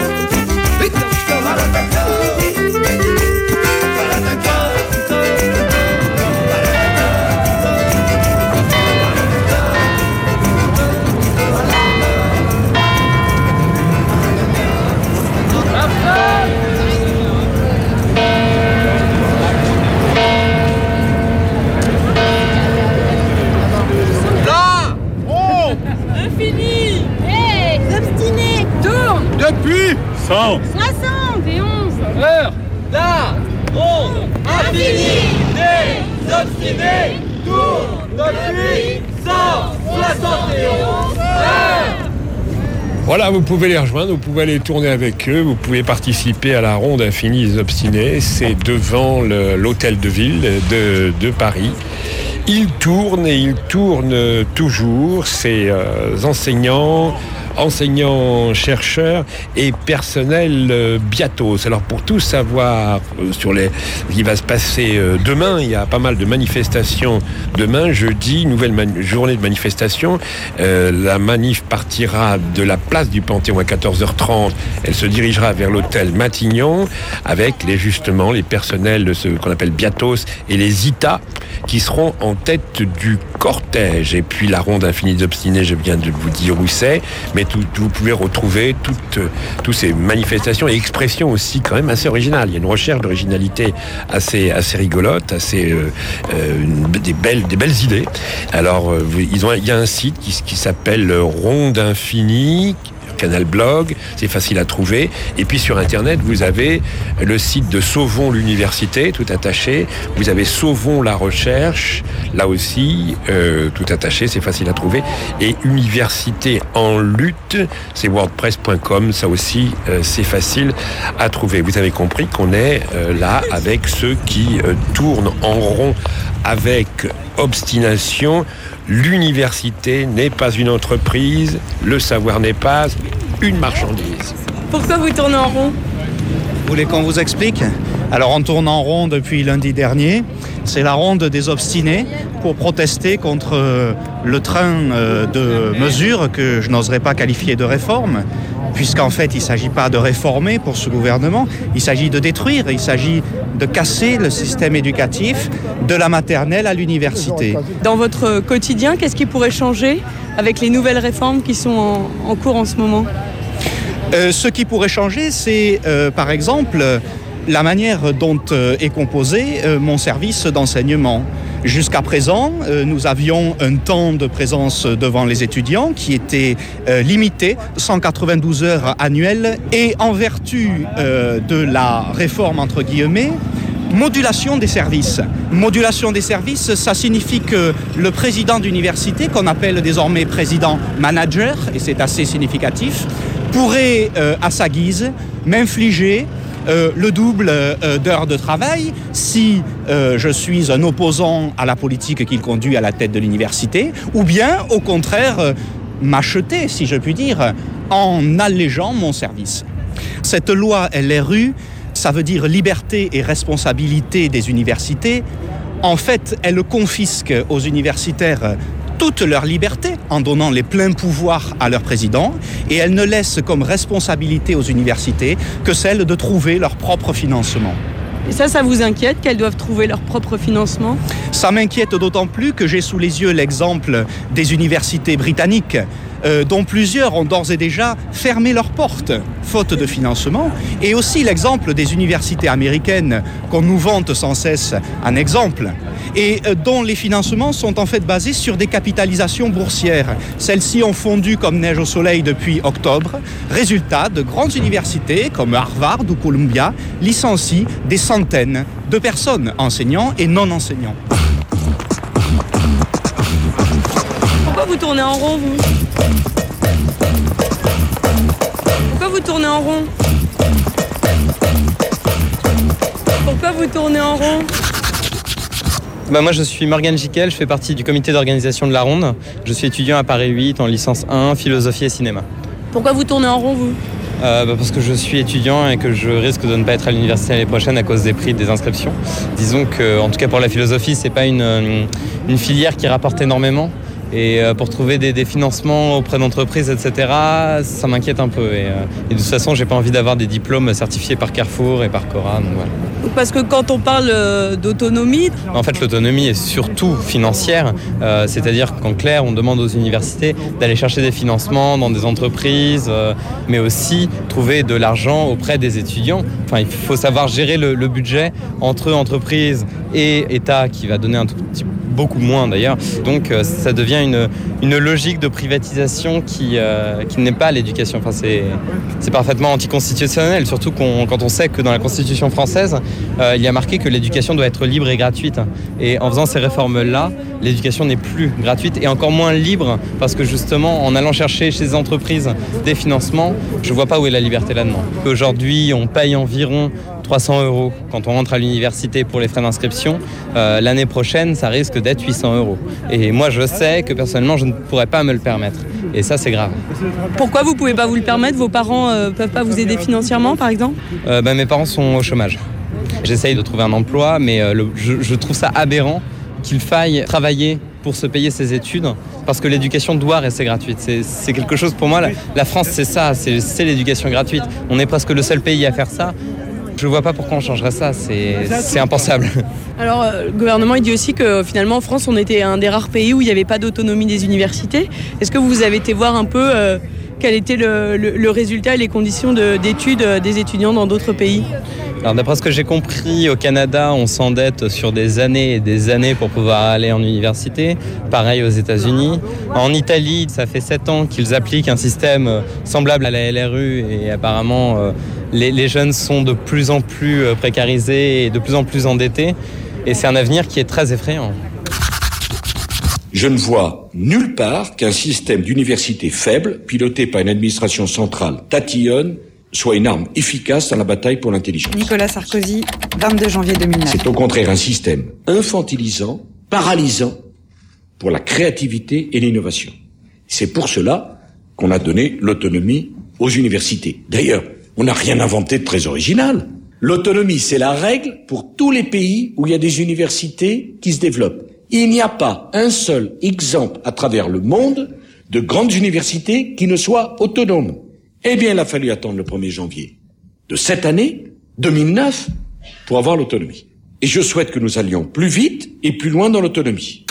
Depuis cent soixante et onze heures, la ronde infinie des obstinés tourne depuis cent soixante et onze heures. Voilà, vous pouvez les rejoindre, vous pouvez aller tourner avec eux, vous pouvez participer à la ronde infinie des obstinés. C'est devant le, l'hôtel de ville de, de Paris. Ils tournent et ils tournent toujours, ces euh, enseignants, enseignants, chercheurs et personnel euh, biatos. Alors pour tout savoir euh, sur les, ce qui va se passer euh, demain, il y a pas mal de manifestations demain, jeudi, nouvelle mani- journée de manifestation. Euh, la manif partira de la place du Panthéon à quatorze heures trente. Elle se dirigera vers l'hôtel Matignon avec les, justement les personnels de ce qu'on appelle biatos et les I T A qui seront en tête du cortège. Et puis la ronde infinie d'obstinés, je viens de vous dire où c'est, mais tout, vous pouvez retrouver toutes, toutes ces manifestations et expressions aussi quand même assez originales. Il y a une recherche d'originalité assez, assez rigolote, assez, euh, euh, des, belles, des belles idées. Alors, euh, ils ont, il y a un site qui, qui s'appelle Ronde Infinie, Canal Blog, c'est facile à trouver. Et puis sur Internet, vous avez le site de Sauvons l'université, tout attaché. Vous avez Sauvons la recherche, là aussi, euh, tout attaché, c'est facile à trouver. Et Université en lutte, c'est wordpress point com, ça aussi, euh, c'est facile à trouver. Vous avez compris qu'on est euh, là avec ceux qui euh, tournent en rond avec obstination. L'université n'est pas une entreprise, le savoir n'est pas une marchandise. Pourquoi vous tournez en rond ? Vous voulez qu'on vous explique ? Alors on tourne en rond depuis lundi dernier. C'est la ronde des obstinés pour protester contre le train de mesures que je n'oserais pas qualifier de réforme, puisqu'en fait il ne s'agit pas de réformer pour ce gouvernement, il s'agit de détruire, il s'agit de casser le système éducatif de la maternelle à l'université. Dans votre quotidien, qu'est-ce qui pourrait changer avec les nouvelles réformes qui sont en, en cours en ce moment ? euh, Ce qui pourrait changer, c'est euh, par exemple la manière dont euh, est composé euh, mon service d'enseignement. Jusqu'à présent, euh, nous avions un temps de présence devant les étudiants qui était euh, limité, cent quatre-vingt-douze heures annuelles, et en vertu euh, de la réforme, entre guillemets, modulation des services. Modulation des services, ça signifie que le président d'université, qu'on appelle désormais président manager, et c'est assez significatif, pourrait, euh, à sa guise, m'infliger Euh, le double euh, d'heures de travail si euh, je suis un opposant à la politique qu'il conduit à la tête de l'université, ou bien au contraire euh, m'acheter, si je puis dire, en allégeant mon service. Cette loi L R U, ça veut dire liberté et responsabilité des universités. En fait, elle confisque aux universitaires toute leur liberté en donnant les pleins pouvoirs à leur président, et elle ne laisse comme responsabilité aux universités que celle de trouver leur propre financement. Et ça, ça vous inquiète qu'elles doivent trouver leur propre financement ? Ça m'inquiète d'autant plus que j'ai sous les yeux l'exemple des universités britanniques, euh, dont plusieurs ont d'ores et déjà fermé leurs portes, faute de financement, et aussi l'exemple des universités américaines qu'on nous vante sans cesse en exemple, et euh, dont les financements sont en fait basés sur des capitalisations boursières. Celles-ci ont fondu comme neige au soleil depuis octobre. Résultat, de grandes universités comme Harvard ou Columbia licencient des centaines de personnes, enseignants et non enseignants. Pourquoi vous tournez en rond, vous ? Pourquoi vous tournez en rond ? Pourquoi vous tournez en rond ? Bah moi je suis Morgane Jiquel, je fais partie du comité d'organisation de la Ronde. Je suis étudiant à Paris huit en licence un, philosophie et cinéma. Pourquoi vous tournez en rond, vous ? Euh, bah parce que je suis étudiant et que je risque de ne pas être à l'université l'année prochaine à cause des prix des inscriptions. Disons que, en tout cas pour la philosophie, c'est pas une, une filière qui rapporte énormément. Et pour trouver des, des financements auprès d'entreprises, et cetera, ça m'inquiète un peu. Et, et de toute façon, j'ai pas envie d'avoir des diplômes certifiés par Carrefour et par Cora. Donc voilà. Parce que quand on parle d'autonomie... En fait, l'autonomie est surtout financière. Euh, c'est-à-dire qu'en clair, on demande aux universités d'aller chercher des financements dans des entreprises, euh, mais aussi trouver de l'argent auprès des étudiants. Enfin, il faut savoir gérer le, le budget entre entreprises et État qui va donner un tout petit peu, beaucoup moins d'ailleurs. Donc euh, ça devient une, une logique de privatisation qui, euh, qui n'est pas l'éducation. Enfin, c'est, c'est parfaitement anticonstitutionnel, surtout qu'on, quand on sait que dans la Constitution française, euh, il y a marqué que l'éducation doit être libre et gratuite. Et en faisant ces réformes-là, l'éducation n'est plus gratuite et encore moins libre, parce que justement, en allant chercher chez les entreprises des financements, je ne vois pas où est la liberté là-dedans. Aujourd'hui, on paye environ trois cents euros quand on rentre à l'université pour les frais d'inscription. Euh, l'année prochaine, ça risque d'être huit cents euros. Et moi, je sais que personnellement, je ne pourrais pas me le permettre. Et ça, c'est grave. Pourquoi vous ne pouvez pas vous le permettre ? Vos parents ne euh, peuvent pas vous aider financièrement, par exemple ? euh, ben, Mes parents sont au chômage. J'essaye de trouver un emploi, mais euh, le, je, je trouve ça aberrant qu'il faille travailler pour se payer ses études, parce que l'éducation doit rester gratuite. C'est, c'est quelque chose, pour moi, la, la France, c'est ça, c'est, c'est l'éducation gratuite. On est presque le seul pays à faire ça. Je ne vois pas pourquoi on changerait ça, c'est, c'est impensable. Alors, euh, le gouvernement il dit aussi que finalement, en France, on était un des rares pays où il n'y avait pas d'autonomie des universités. Est-ce que vous avez été voir un peu euh, quel était le, le, le résultat et les conditions de, d'études des étudiants dans d'autres pays ? Alors d'après ce que j'ai compris, au Canada, on s'endette sur des années et des années pour pouvoir aller en université. Pareil aux États-Unis. En Italie, ça fait sept ans qu'ils appliquent un système semblable à la L R U et apparemment euh, les, les jeunes sont de plus en plus précarisés et de plus en plus endettés. Et c'est un avenir qui est très effrayant. Je ne vois nulle part qu'un système d'université faible, piloté par une administration centrale tatillonne, soit une arme efficace dans la bataille pour l'intelligence. Nicolas Sarkozy, vingt-deux janvier deux mille neuf. C'est au contraire un système infantilisant, paralysant pour la créativité et l'innovation. C'est pour cela qu'on a donné l'autonomie aux universités. D'ailleurs, on n'a rien inventé de très original. L'autonomie, c'est la règle pour tous les pays où il y a des universités qui se développent. Il n'y a pas un seul exemple à travers le monde de grandes universités qui ne soient autonomes. Eh bien, il a fallu attendre le premier janvier de cette année, deux mille neuf, pour avoir l'autonomie. Et je souhaite que nous allions plus vite et plus loin dans l'autonomie.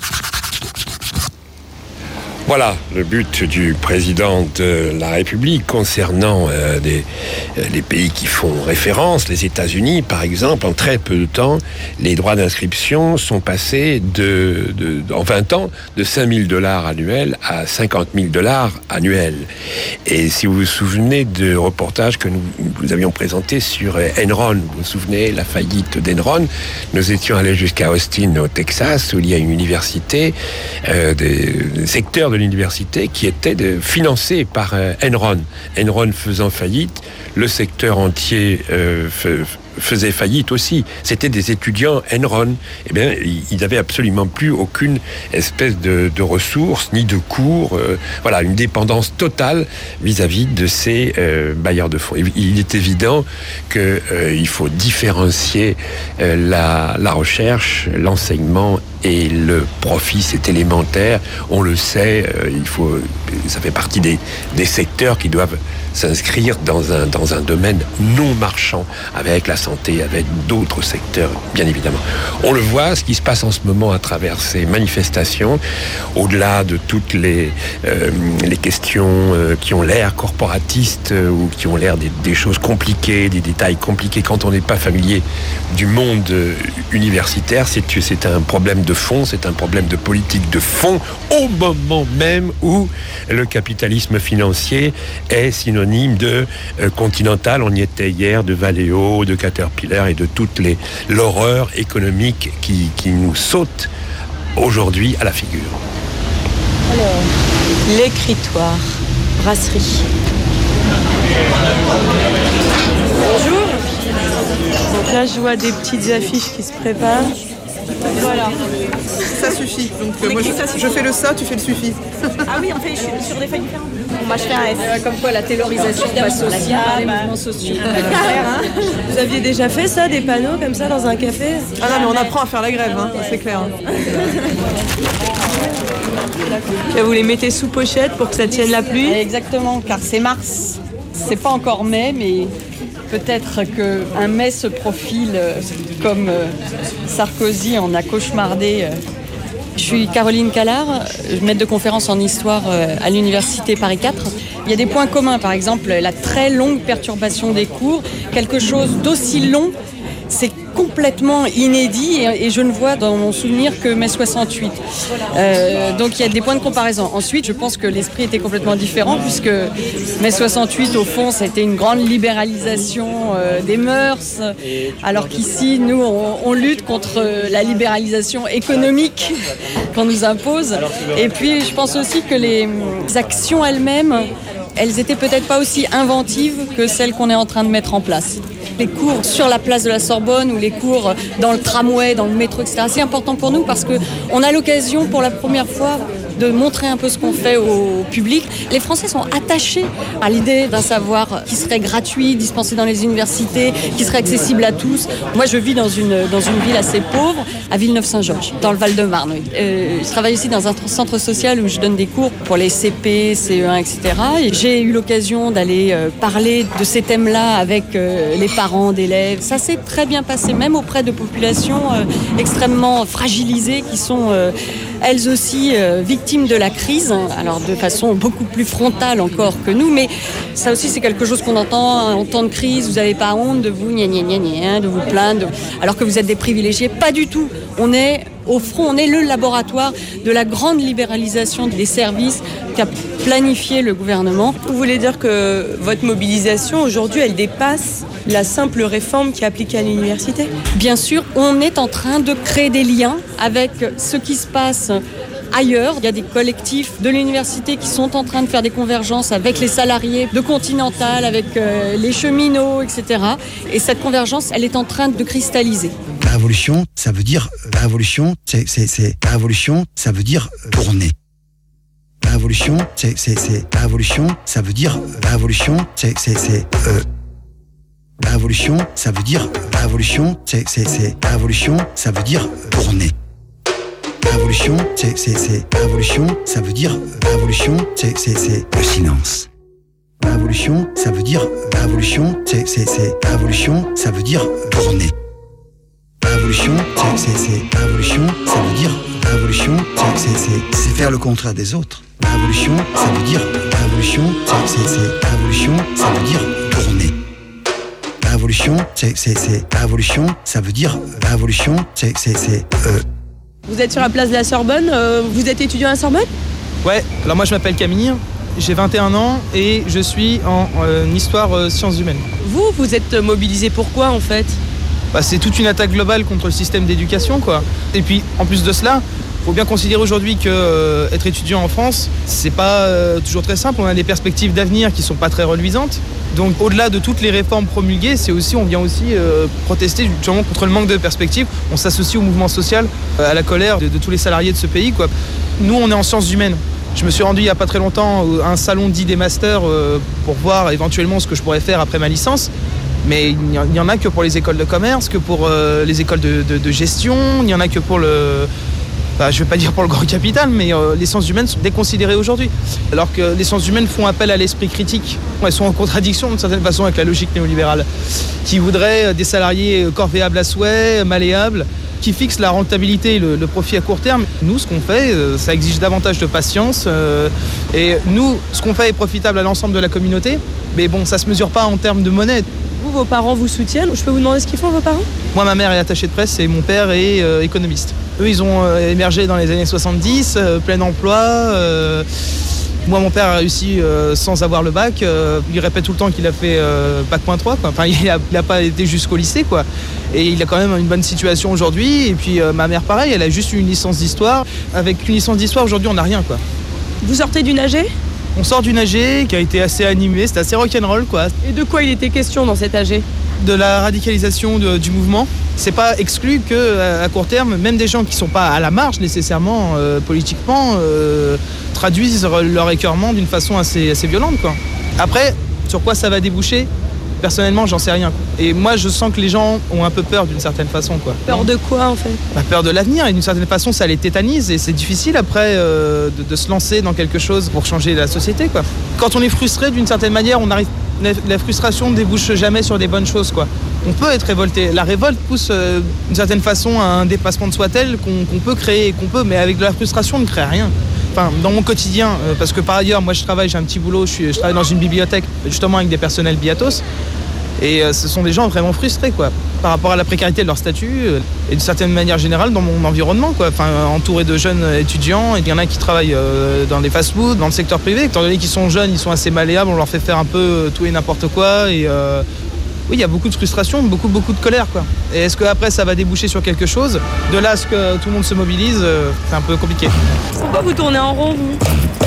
Voilà le but du président de la République concernant euh, des, euh, les pays qui font référence. Les États-Unis, par exemple, en très peu de temps, les droits d'inscription sont passés de, de, en vingt ans de cinq mille dollars annuels à cinquante mille dollars annuels. Et si vous vous souvenez de reportages que nous, nous avions présentés sur Enron, vous vous souvenez, la faillite d'Enron, nous étions allés jusqu'à Austin, au Texas, où il y a une université, euh, des, des secteurs de l'université qui était de, financé par euh, Enron. Enron faisant faillite, le secteur entier euh, f- faisait faillite aussi. C'était des étudiants Enron. Eh bien, ils n'avaient absolument plus aucune espèce de, de ressources, ni de cours. Euh, voilà, une dépendance totale vis-à-vis de ces euh, bailleurs de fonds. Il est évident qu'il euh, faut différencier euh, la, la recherche, l'enseignement et le profit. C'est élémentaire. On le sait. Euh, il faut. Ça fait partie des, des secteurs qui doivent s'inscrire dans un dans un domaine non marchand, avec la santé, avec d'autres secteurs, bien évidemment. On le voit, ce qui se passe en ce moment à travers ces manifestations, au-delà de toutes les euh, les questions euh, qui ont l'air corporatistes euh, ou qui ont l'air des, des choses compliquées, des détails compliqués quand on n'est pas familier du monde euh, universitaire. C'est c'est un problème de fond, c'est un problème de politique de fond, au moment même où le capitalisme financier est synonyme de euh, Continental. On y était hier, de Valeo, de Caterpillar et de toute les, l'horreur économique qui, qui nous saute aujourd'hui à la figure. Alors, l'écritoire, brasserie. Bonjour. Donc là, je vois des petites affiches qui se préparent. Voilà. Ça suffit. Donc euh, moi, je, je fais le ça, tu fais le suffit. Ah oui, on fait sur des feuilles différentes. Moi, je fais un S. Euh, comme quoi, la taylorisation passe aussi par les mouvements sociaux. Vous aviez déjà fait ça, des panneaux comme ça dans un café? Ah non, mais on apprend à faire la grève, hein, c'est clair. Et vous les mettez sous pochette pour que ça tienne la pluie? Exactement, car c'est mars. C'est pas encore mai, mais peut-être qu'un mai se profile comme Sarkozy en a cauchemardé. Je suis Caroline Callard, maître de conférence en histoire à l'université Paris quatre. Il y a des points communs, par exemple la très longue perturbation des cours. Quelque chose d'aussi long, c'est complètement inédit et, et je ne vois dans mon souvenir que mai soixante-huit. Euh, donc il y a des points de comparaison. Ensuite, je pense que l'esprit était complètement différent puisque mai soixante-huit, au fond, ça a été une grande libéralisation euh, des mœurs, alors qu'ici, nous, on, on lutte contre la libéralisation économique qu'on nous impose. Et puis, je pense aussi que les actions elles-mêmes, elles étaient peut-être pas aussi inventives que celles qu'on est en train de mettre en place. Les cours sur la place de la Sorbonne ou les cours dans le tramway, dans le métro, et cetera. C'est important pour nous parce qu'on a l'occasion pour la première fois de montrer un peu ce qu'on fait au public. Les Français sont attachés à l'idée d'un savoir qui serait gratuit, dispensé dans les universités, qui serait accessible à tous. Moi, je vis dans une, dans une ville assez pauvre, à Villeneuve-Saint-Georges, dans le Val-de-Marne. Oui. Euh, je travaille aussi dans un centre social où je donne des cours pour les C P, C E un, et cetera. Et j'ai eu l'occasion d'aller euh, parler de ces thèmes-là avec euh, les parents d'élèves. Ça s'est très bien passé, même auprès de populations euh, extrêmement fragilisées qui sont... Euh, elles aussi euh, victimes de la crise, alors de façon beaucoup plus frontale encore que nous, mais ça aussi c'est quelque chose qu'on entend en temps de crise, vous n'avez pas honte de vous, gna gna gna gna, de vous plaindre, alors que vous êtes des privilégiés, pas du tout. On est au front, on est le laboratoire de la grande libéralisation des services qu'a planifié le gouvernement. Vous voulez dire que votre mobilisation aujourd'hui, elle dépasse la simple réforme qui est appliquée à l'université ? Bien sûr, on est en train de créer des liens avec ce qui se passe ailleurs. Il y a des collectifs de l'université qui sont en train de faire des convergences avec les salariés de Continental, avec euh, les cheminots, et cetera. Et cette convergence, elle est en train de cristalliser. La révolution, ça veut dire la révolution, c'est c'est c'est la révolution, ça veut dire tourner. La révolution, c'est c'est c'est la révolution, ça veut dire la révolution, c'est c'est c'est euh la révolution, ça veut dire la révolution, c'est c'est c'est la révolution, ça veut dire tourner. La révolution, c'est c'est c'est la révolution, ça veut dire la révolution, c'est c'est c'est le silence. La révolution, ça veut dire la révolution, c'est c'est c'est la révolution, ça veut dire tourner. La révolution, c'est c'est c'est la révolution, ça veut dire la révolution, c'est c'est c'est c'est faire le contraire des autres. La révolution, ça veut dire la révolution, c'est c'est c'est la révolution, ça veut dire tourner. La révolution, c'est c'est c'est la révolution, ça veut dire la révolution, c'est c'est c'est euh Vous êtes sur la place de la Sorbonne, euh, vous êtes étudiant à la Sorbonne ? Ouais, alors moi je m'appelle Camille, j'ai vingt et un ans et je suis en euh, histoire euh, sciences humaines. Vous, vous êtes mobilisé pourquoi en fait ? Bah, c'est toute une attaque globale contre le système d'éducation, quoi. Et puis, en plus de cela, il faut bien considérer aujourd'hui que euh, être étudiant en France, c'est pas euh, toujours très simple. On a des perspectives d'avenir qui sont pas très reluisantes. Donc, au-delà de toutes les réformes promulguées, c'est aussi, on vient aussi euh, protester justement contre le manque de perspectives. On s'associe au mouvement social, euh, à la colère de, de tous les salariés de ce pays, quoi. Nous, on est en sciences humaines. Je me suis rendu il y a pas très longtemps à un salon dit des masters euh, pour voir éventuellement ce que je pourrais faire après ma licence. Mais il n'y en a que pour les écoles de commerce, que pour euh, les écoles de, de, de gestion, il n'y en a que pour le... Bah, je ne vais pas dire pour le grand capital, mais euh, les sciences humaines sont déconsidérées aujourd'hui. Alors que les sciences humaines font appel à l'esprit critique. Elles sont en contradiction d'une certaine façon avec la logique néolibérale, qui voudrait des salariés corvéables à souhait, malléables, qui fixent la rentabilité et le, le profit à court terme. Nous, ce qu'on fait, euh, ça exige davantage de patience. Euh, et nous, ce qu'on fait est profitable à l'ensemble de la communauté. Mais bon, ça ne se mesure pas en termes de monnaie. Vous, vos parents vous soutiennent ? Je peux vous demander ce qu'ils font, vos parents ? Moi, ma mère est attachée de presse et mon père est euh, économiste. Eux, ils ont euh, émergé dans les années soixante-dix, euh, plein emploi. Euh, moi, mon père a réussi euh, sans avoir le bac. Euh, il répète tout le temps qu'il a fait euh, bac point trois, quoi. Enfin, il n'a il a pas été jusqu'au lycée, quoi. Et il a quand même une bonne situation aujourd'hui. Et puis, euh, ma mère, pareil, elle a juste une licence d'histoire. Avec une licence d'histoire, aujourd'hui, on n'a rien, quoi. Vous sortez d'une A G ? On sort d'une A G qui a été assez animée, c'était assez rock'n'roll, quoi. Et de quoi il était question dans cette A G ? De la radicalisation de, du mouvement. C'est pas exclu qu'à à court terme, même des gens qui sont pas à la marge nécessairement euh, politiquement, euh, traduisent leur écœurement d'une façon assez, assez violente, quoi. Après, sur quoi ça va déboucher ? Personnellement, j'en sais rien. Et moi, je sens que les gens ont un peu peur d'une certaine façon, quoi. Peur de quoi, en fait ? Bah, peur de l'avenir, et d'une certaine façon, ça les tétanise. Et c'est difficile, après, euh, de, de se lancer dans quelque chose pour changer la société, quoi. Quand on est frustré, d'une certaine manière, on arrive... la frustration ne débouche jamais sur des bonnes choses, quoi. On peut être révolté. La révolte pousse, euh, d'une certaine façon, à un dépassement de soi tel qu'on, qu'on peut créer, qu'on peut, mais avec de la frustration, on ne crée rien. Enfin, dans mon quotidien, euh, parce que par ailleurs, moi je travaille, j'ai un petit boulot, je, suis, je travaille dans une bibliothèque, justement avec des personnels biatos, et euh, ce sont des gens vraiment frustrés, quoi, par rapport à la précarité de leur statut, euh, et d'une certaine manière générale dans mon environnement, quoi. Enfin, euh, entouré de jeunes étudiants, et il y en a qui travaillent euh, dans des fast-food, dans le secteur privé, étant donné qu'ils sont jeunes, ils sont assez malléables, on leur fait faire un peu euh, tout et n'importe quoi, et euh, oui, il y a beaucoup de frustration, beaucoup, beaucoup de colère, quoi. Et est-ce qu'après ça va déboucher sur quelque chose ? De là à ce que tout le monde se mobilise, euh, c'est un peu compliqué. Pourquoi vous tournez en rond, vous ?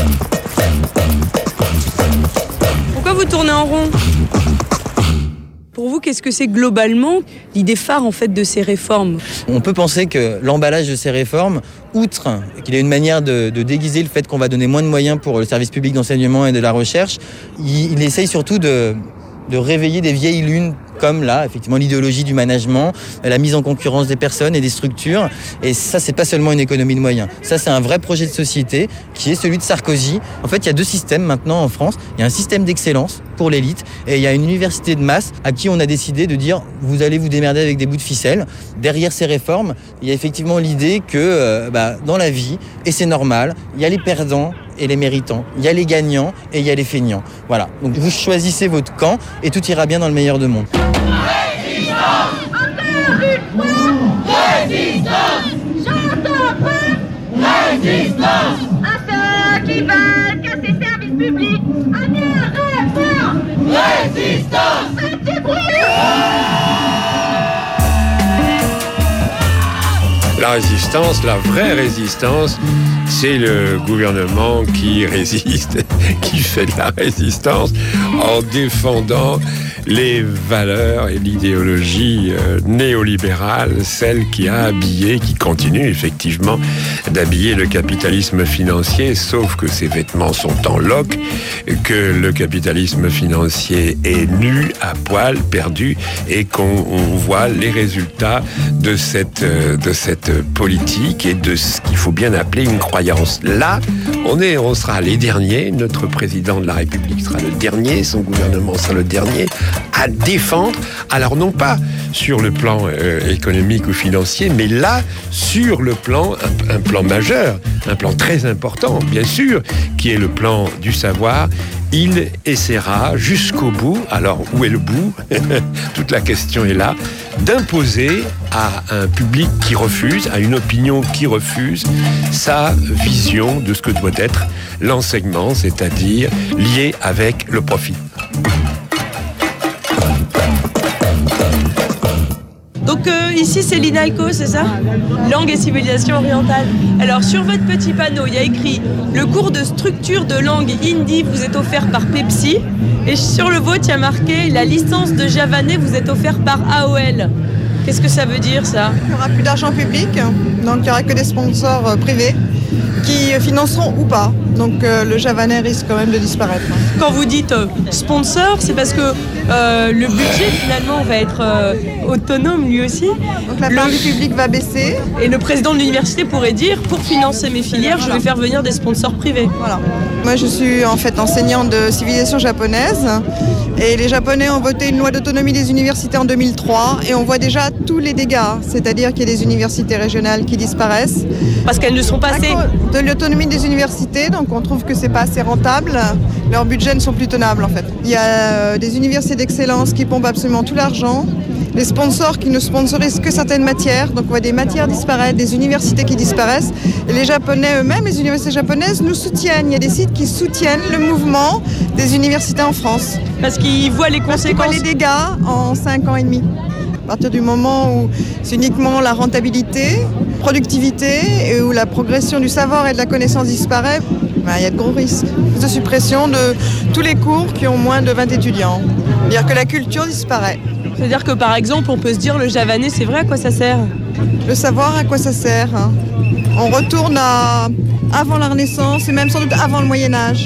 Pourquoi vous tournez en rond ? Pour vous, qu'est-ce que c'est globalement l'idée phare en fait de ces réformes ? On peut penser que l'emballage de ces réformes, outre qu'il y a une manière de, de déguiser le fait qu'on va donner moins de moyens pour le service public d'enseignement et de la recherche, il, il essaye surtout de, de réveiller des vieilles lunes comme là, effectivement, l'idéologie du management, la mise en concurrence des personnes et des structures. Et ça, c'est pas seulement une économie de moyens. Ça, c'est un vrai projet de société qui est celui de Sarkozy. En fait, il y a deux systèmes maintenant en France. Il y a un système d'excellence pour l'élite et il y a une université de masse à qui on a décidé de dire vous allez vous démerder avec des bouts de ficelle. Derrière ces réformes, il y a effectivement l'idée que euh, bah, dans la vie, et c'est normal, il y a les perdants et les méritants, il y a les gagnants et il y a les feignants. Voilà, donc vous choisissez votre camp et tout ira bien dans le meilleur des mondes. Résistance, encore une fois, résistance, j'entends pas, résistance à ceux qui veulent que ces services publics à mieux réforme, résistance, faites du bruit. La résistance, la vraie résistance, c'est le gouvernement qui résiste, qui fait de la résistance en défendant les valeurs et l'idéologie euh, néolibérale, celle qui a habillé, qui continue effectivement d'habiller le capitalisme financier, sauf que ses vêtements sont en loques, que le capitalisme financier est nu, à poil, perdu, et qu'on on voit les résultats de cette, euh, de cette politique et de ce qu'il faut bien appeler une croyance. Là, on est, on sera les derniers, notre président de la République sera le dernier, son gouvernement sera le dernier, à défendre, alors non pas sur le plan euh, économique ou financier, mais là, sur le plan, un, un plan majeur, un plan très important, bien sûr, qui est le plan du savoir. Il essaiera jusqu'au bout, alors où est le bout? Toute la question est là, d'imposer à un public qui refuse, à une opinion qui refuse, sa vision de ce que doit être l'enseignement, c'est-à-dire lié avec le profit. Donc euh, ici c'est l'INALCO, c'est ça? Langue et civilisation orientale. Alors sur votre petit panneau, il y a écrit le cours de structure de langue hindi vous est offert par Pepsi. Et sur le vôtre, il y a marqué la licence de javanais vous est offert par A O L. Qu'est-ce que ça veut dire ça? Il n'y aura plus d'argent public, donc il n'y aura que des sponsors euh, privés qui financeront ou pas. Donc euh, le javanais risque quand même de disparaître. Quand vous dites euh, sponsor, c'est parce que euh, le budget finalement va être euh, autonome lui aussi. Donc la part du public va baisser. Et le président de l'université pourrait dire pour financer mes filières, je vais faire venir des sponsors privés. Voilà. Moi je suis en fait enseignante de civilisation japonaise et les Japonais ont voté une loi d'autonomie des universités en deux mille trois et on voit déjà tous les dégâts, c'est-à-dire qu'il y a des universités régionales qui disparaissent. Parce qu'elles ne sont pas assez... De l'autonomie des universités, donc on trouve que c'est pas assez rentable, leurs budgets ne sont plus tenables en fait. Il y a des universités d'excellence qui pompent absolument tout l'argent, les sponsors qui ne sponsorisent que certaines matières, donc on voit des matières disparaître, des universités qui disparaissent, et les Japonais eux-mêmes, les universités japonaises nous soutiennent, il y a des sites qui soutiennent le mouvement des universités en France. Parce qu'ils voient les conséquences. Parce qu'ils voient les dégâts en cinq ans et demi. À partir du moment où c'est uniquement la rentabilité, productivité, et où la progression du savoir et de la connaissance disparaît, ben, il y a de gros risques de suppression de tous les cours qui ont moins de vingt étudiants. C'est-à-dire que la culture disparaît. C'est-à-dire que par exemple, on peut se dire le javanais, c'est vrai, à quoi ça sert? Le savoir, à quoi ça sert hein? On retourne à avant la Renaissance et même sans doute avant le Moyen-Âge.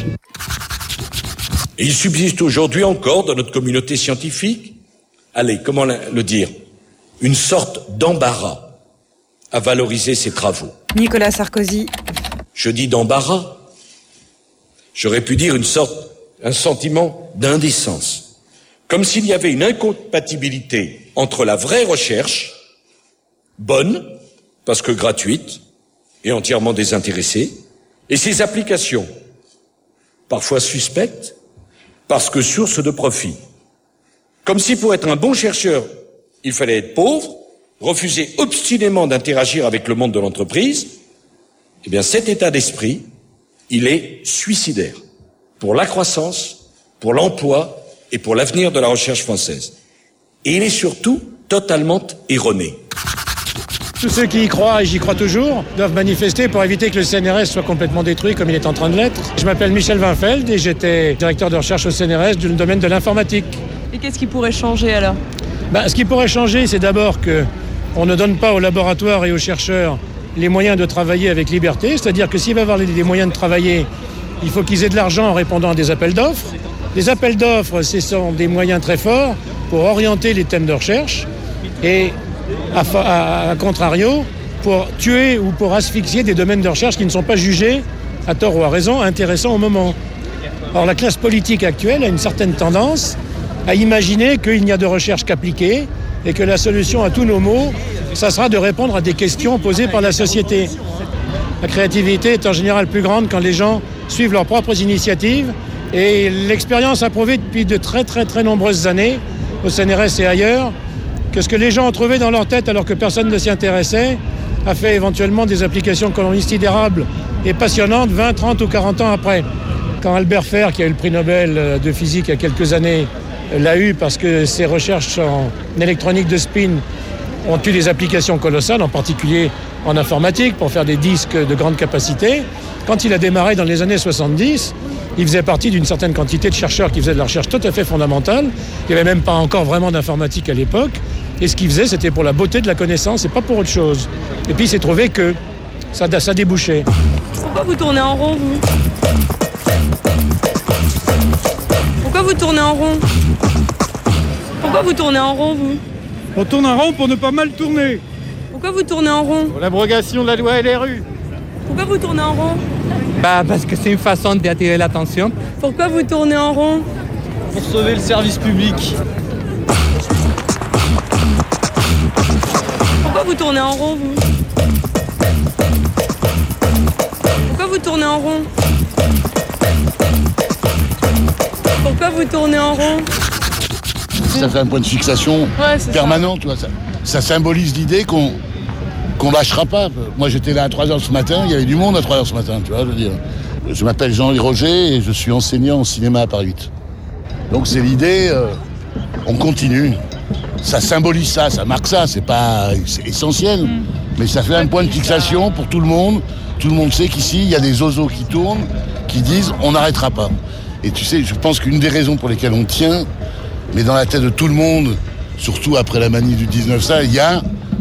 Et il subsiste aujourd'hui encore dans notre communauté scientifique, allez, comment le dire, une sorte d'embarras à valoriser ces travaux. Nicolas Sarkozy. Je dis d'embarras. J'aurais pu dire une sorte, un sentiment d'indécence. Comme s'il y avait une incompatibilité entre la vraie recherche, bonne, parce que gratuite, et entièrement désintéressée, et ses applications, parfois suspectes, parce que source de profit. Comme si pour être un bon chercheur, il fallait être pauvre, refuser obstinément d'interagir avec le monde de l'entreprise, eh bien cet état d'esprit, il est suicidaire pour la croissance, pour l'emploi et pour l'avenir de la recherche française. Et il est surtout totalement erroné. Tous ceux qui y croient, et j'y crois toujours, doivent manifester pour éviter que le C N R S soit complètement détruit comme il est en train de l'être. Je m'appelle Michel Winfeld et j'étais directeur de recherche au C N R S du domaine de l'informatique. Et qu'est-ce qui pourrait changer alors? Ben, ce qui pourrait changer, c'est d'abord qu'on ne donne pas aux laboratoires et aux chercheurs les moyens de travailler avec liberté, c'est-à-dire que s'ils veulent avoir les moyens de travailler, il faut qu'ils aient de l'argent en répondant à des appels d'offres. Les appels d'offres, ce sont des moyens très forts pour orienter les thèmes de recherche et, à, à, à contrario, pour tuer ou pour asphyxier des domaines de recherche qui ne sont pas jugés, à tort ou à raison, intéressants au moment. Or, la classe politique actuelle a une certaine tendance à imaginer qu'il n'y a de recherche qu'appliquée et que la solution à tous nos maux, ça sera de répondre à des questions posées par la société. La créativité est en général plus grande quand les gens suivent leurs propres initiatives et l'expérience a prouvé depuis de très très très nombreuses années, au C N R S et ailleurs, que ce que les gens ont trouvé dans leur tête alors que personne ne s'y intéressait a fait éventuellement des applications considérables et passionnantes vingt, trente ou quarante ans après. Quand Albert Fehr, qui a eu le prix Nobel de physique il y a quelques années, l'a eu parce que ses recherches en électronique de spin ont eu des applications colossales, en particulier en informatique, pour faire des disques de grande capacité. Quand il a démarré dans les années soixante-dix, il faisait partie d'une certaine quantité de chercheurs qui faisaient de la recherche tout à fait fondamentale. Il n'y avait même pas encore vraiment d'informatique à l'époque. Et ce qu'il faisait, c'était pour la beauté de la connaissance et pas pour autre chose. Et puis il s'est trouvé que ça, ça débouchait. Pourquoi vous tournez en rond, vous ? Pourquoi vous tournez en rond ? Pourquoi vous tournez en rond, vous ? On tourne en rond pour ne pas mal tourner. Pourquoi vous tournez en rond ? Pour l'abrogation de la loi L R U. Pourquoi vous tournez en rond ? Bah parce que c'est une façon d'attirer l'attention. Pourquoi vous tournez en rond ? Pour sauver le service public. Pourquoi vous tournez en rond, vous ? Pourquoi vous tournez en rond ? Pourquoi vous tournez en rond ? Ça fait un point de fixation ouais, permanent, ça. Tu vois, ça, ça symbolise l'idée qu'on qu'on lâchera pas. Moi, j'étais là à trois heures ce matin, il y avait du monde à trois heures ce matin, tu vois, je veux dire. Je m'appelle Jean-Louis Roger et je suis enseignant en cinéma à Paris huit. Donc c'est l'idée, euh, on continue. Ça symbolise ça, ça marque ça, c'est pas c'est essentiel, mmh. mais ça fait un point de fixation pour tout le monde. Tout le monde sait qu'ici, il y a des oiseaux qui tournent, qui disent on n'arrêtera pas. Et tu sais, je pense qu'une des raisons pour lesquelles on tient, mais dans la tête de tout le monde, surtout après la manie du dix-neuf, ça, il y a,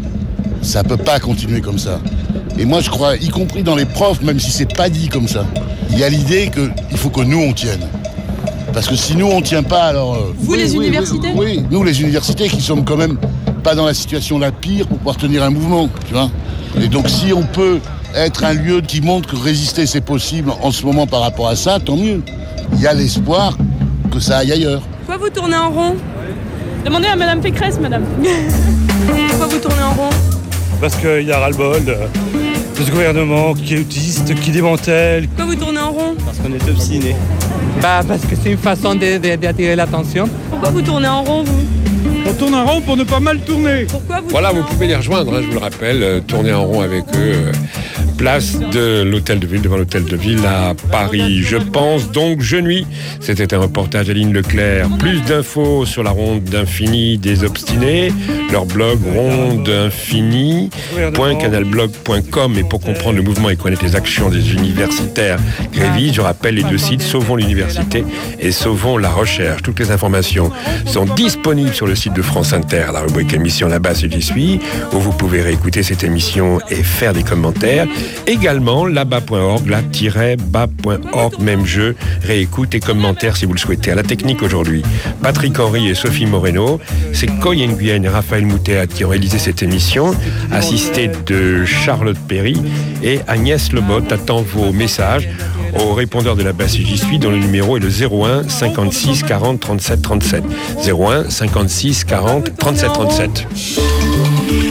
ça peut pas continuer comme ça. Et moi, je crois, y compris dans les profs, même si c'est pas dit comme ça, il y a l'idée qu'il faut que nous, on tienne. Parce que si nous, on tient pas, alors... Vous, oui, les oui, universités ? oui, oui, nous, les universités, qui sommes quand même pas dans la situation la pire pour pouvoir tenir un mouvement, tu vois. Et donc, si on peut être un lieu qui montre que résister, c'est possible en ce moment par rapport à ça, tant mieux. Il y a l'espoir que ça aille ailleurs. Pourquoi vous tournez en rond ? Demandez à Madame Pécresse, Madame. Pourquoi vous tournez en rond ? Parce qu'il y a ras-le-bol de ce gouvernement qui existe, qui démantèle. Pourquoi vous tournez en rond ? Parce qu'on est obstiné. Bah parce que c'est une façon de, de, d'attirer l'attention. Pourquoi vous tournez en rond, vous ? On tourne en rond pour ne pas mal tourner. Pourquoi vous Voilà, tournez vous en pouvez rond ? les rejoindre, hein, je vous le rappelle, euh, tourner en rond avec eux. Euh, place de l'hôtel de ville, devant l'hôtel de ville à Paris. Je pense donc je nuis. C'était un reportage d'Aline Leclerc. Plus d'infos sur la ronde d'infini des obstinés. Leur blog ronde infini point canalblog point com. Et pour comprendre le mouvement et connaître les actions des universitaires grévistes, je rappelle les deux sites Sauvons l'université et Sauvons la recherche. Toutes les informations sont disponibles sur le site de France Inter, la rubrique émission Là-bas si j'y suis, où vous pouvez réécouter cette émission et faire des commentaires. Également, là-bas point org, là-bas point org, même jeu, réécoute et commentaires si vous le souhaitez. À la technique aujourd'hui, Patrick Henry et Sophie Moreno. C'est Coy Nguyen et Raphaël Moutéat qui ont réalisé cette émission, assistés de Charlotte Perry et Agnès Lebot. Attend vos messages au répondeur de la base si j'y suis, dont le numéro est le zéro un cinquante-six quarante trente-sept trente-sept. zéro un cinquante-six quarante trente-sept trente-sept.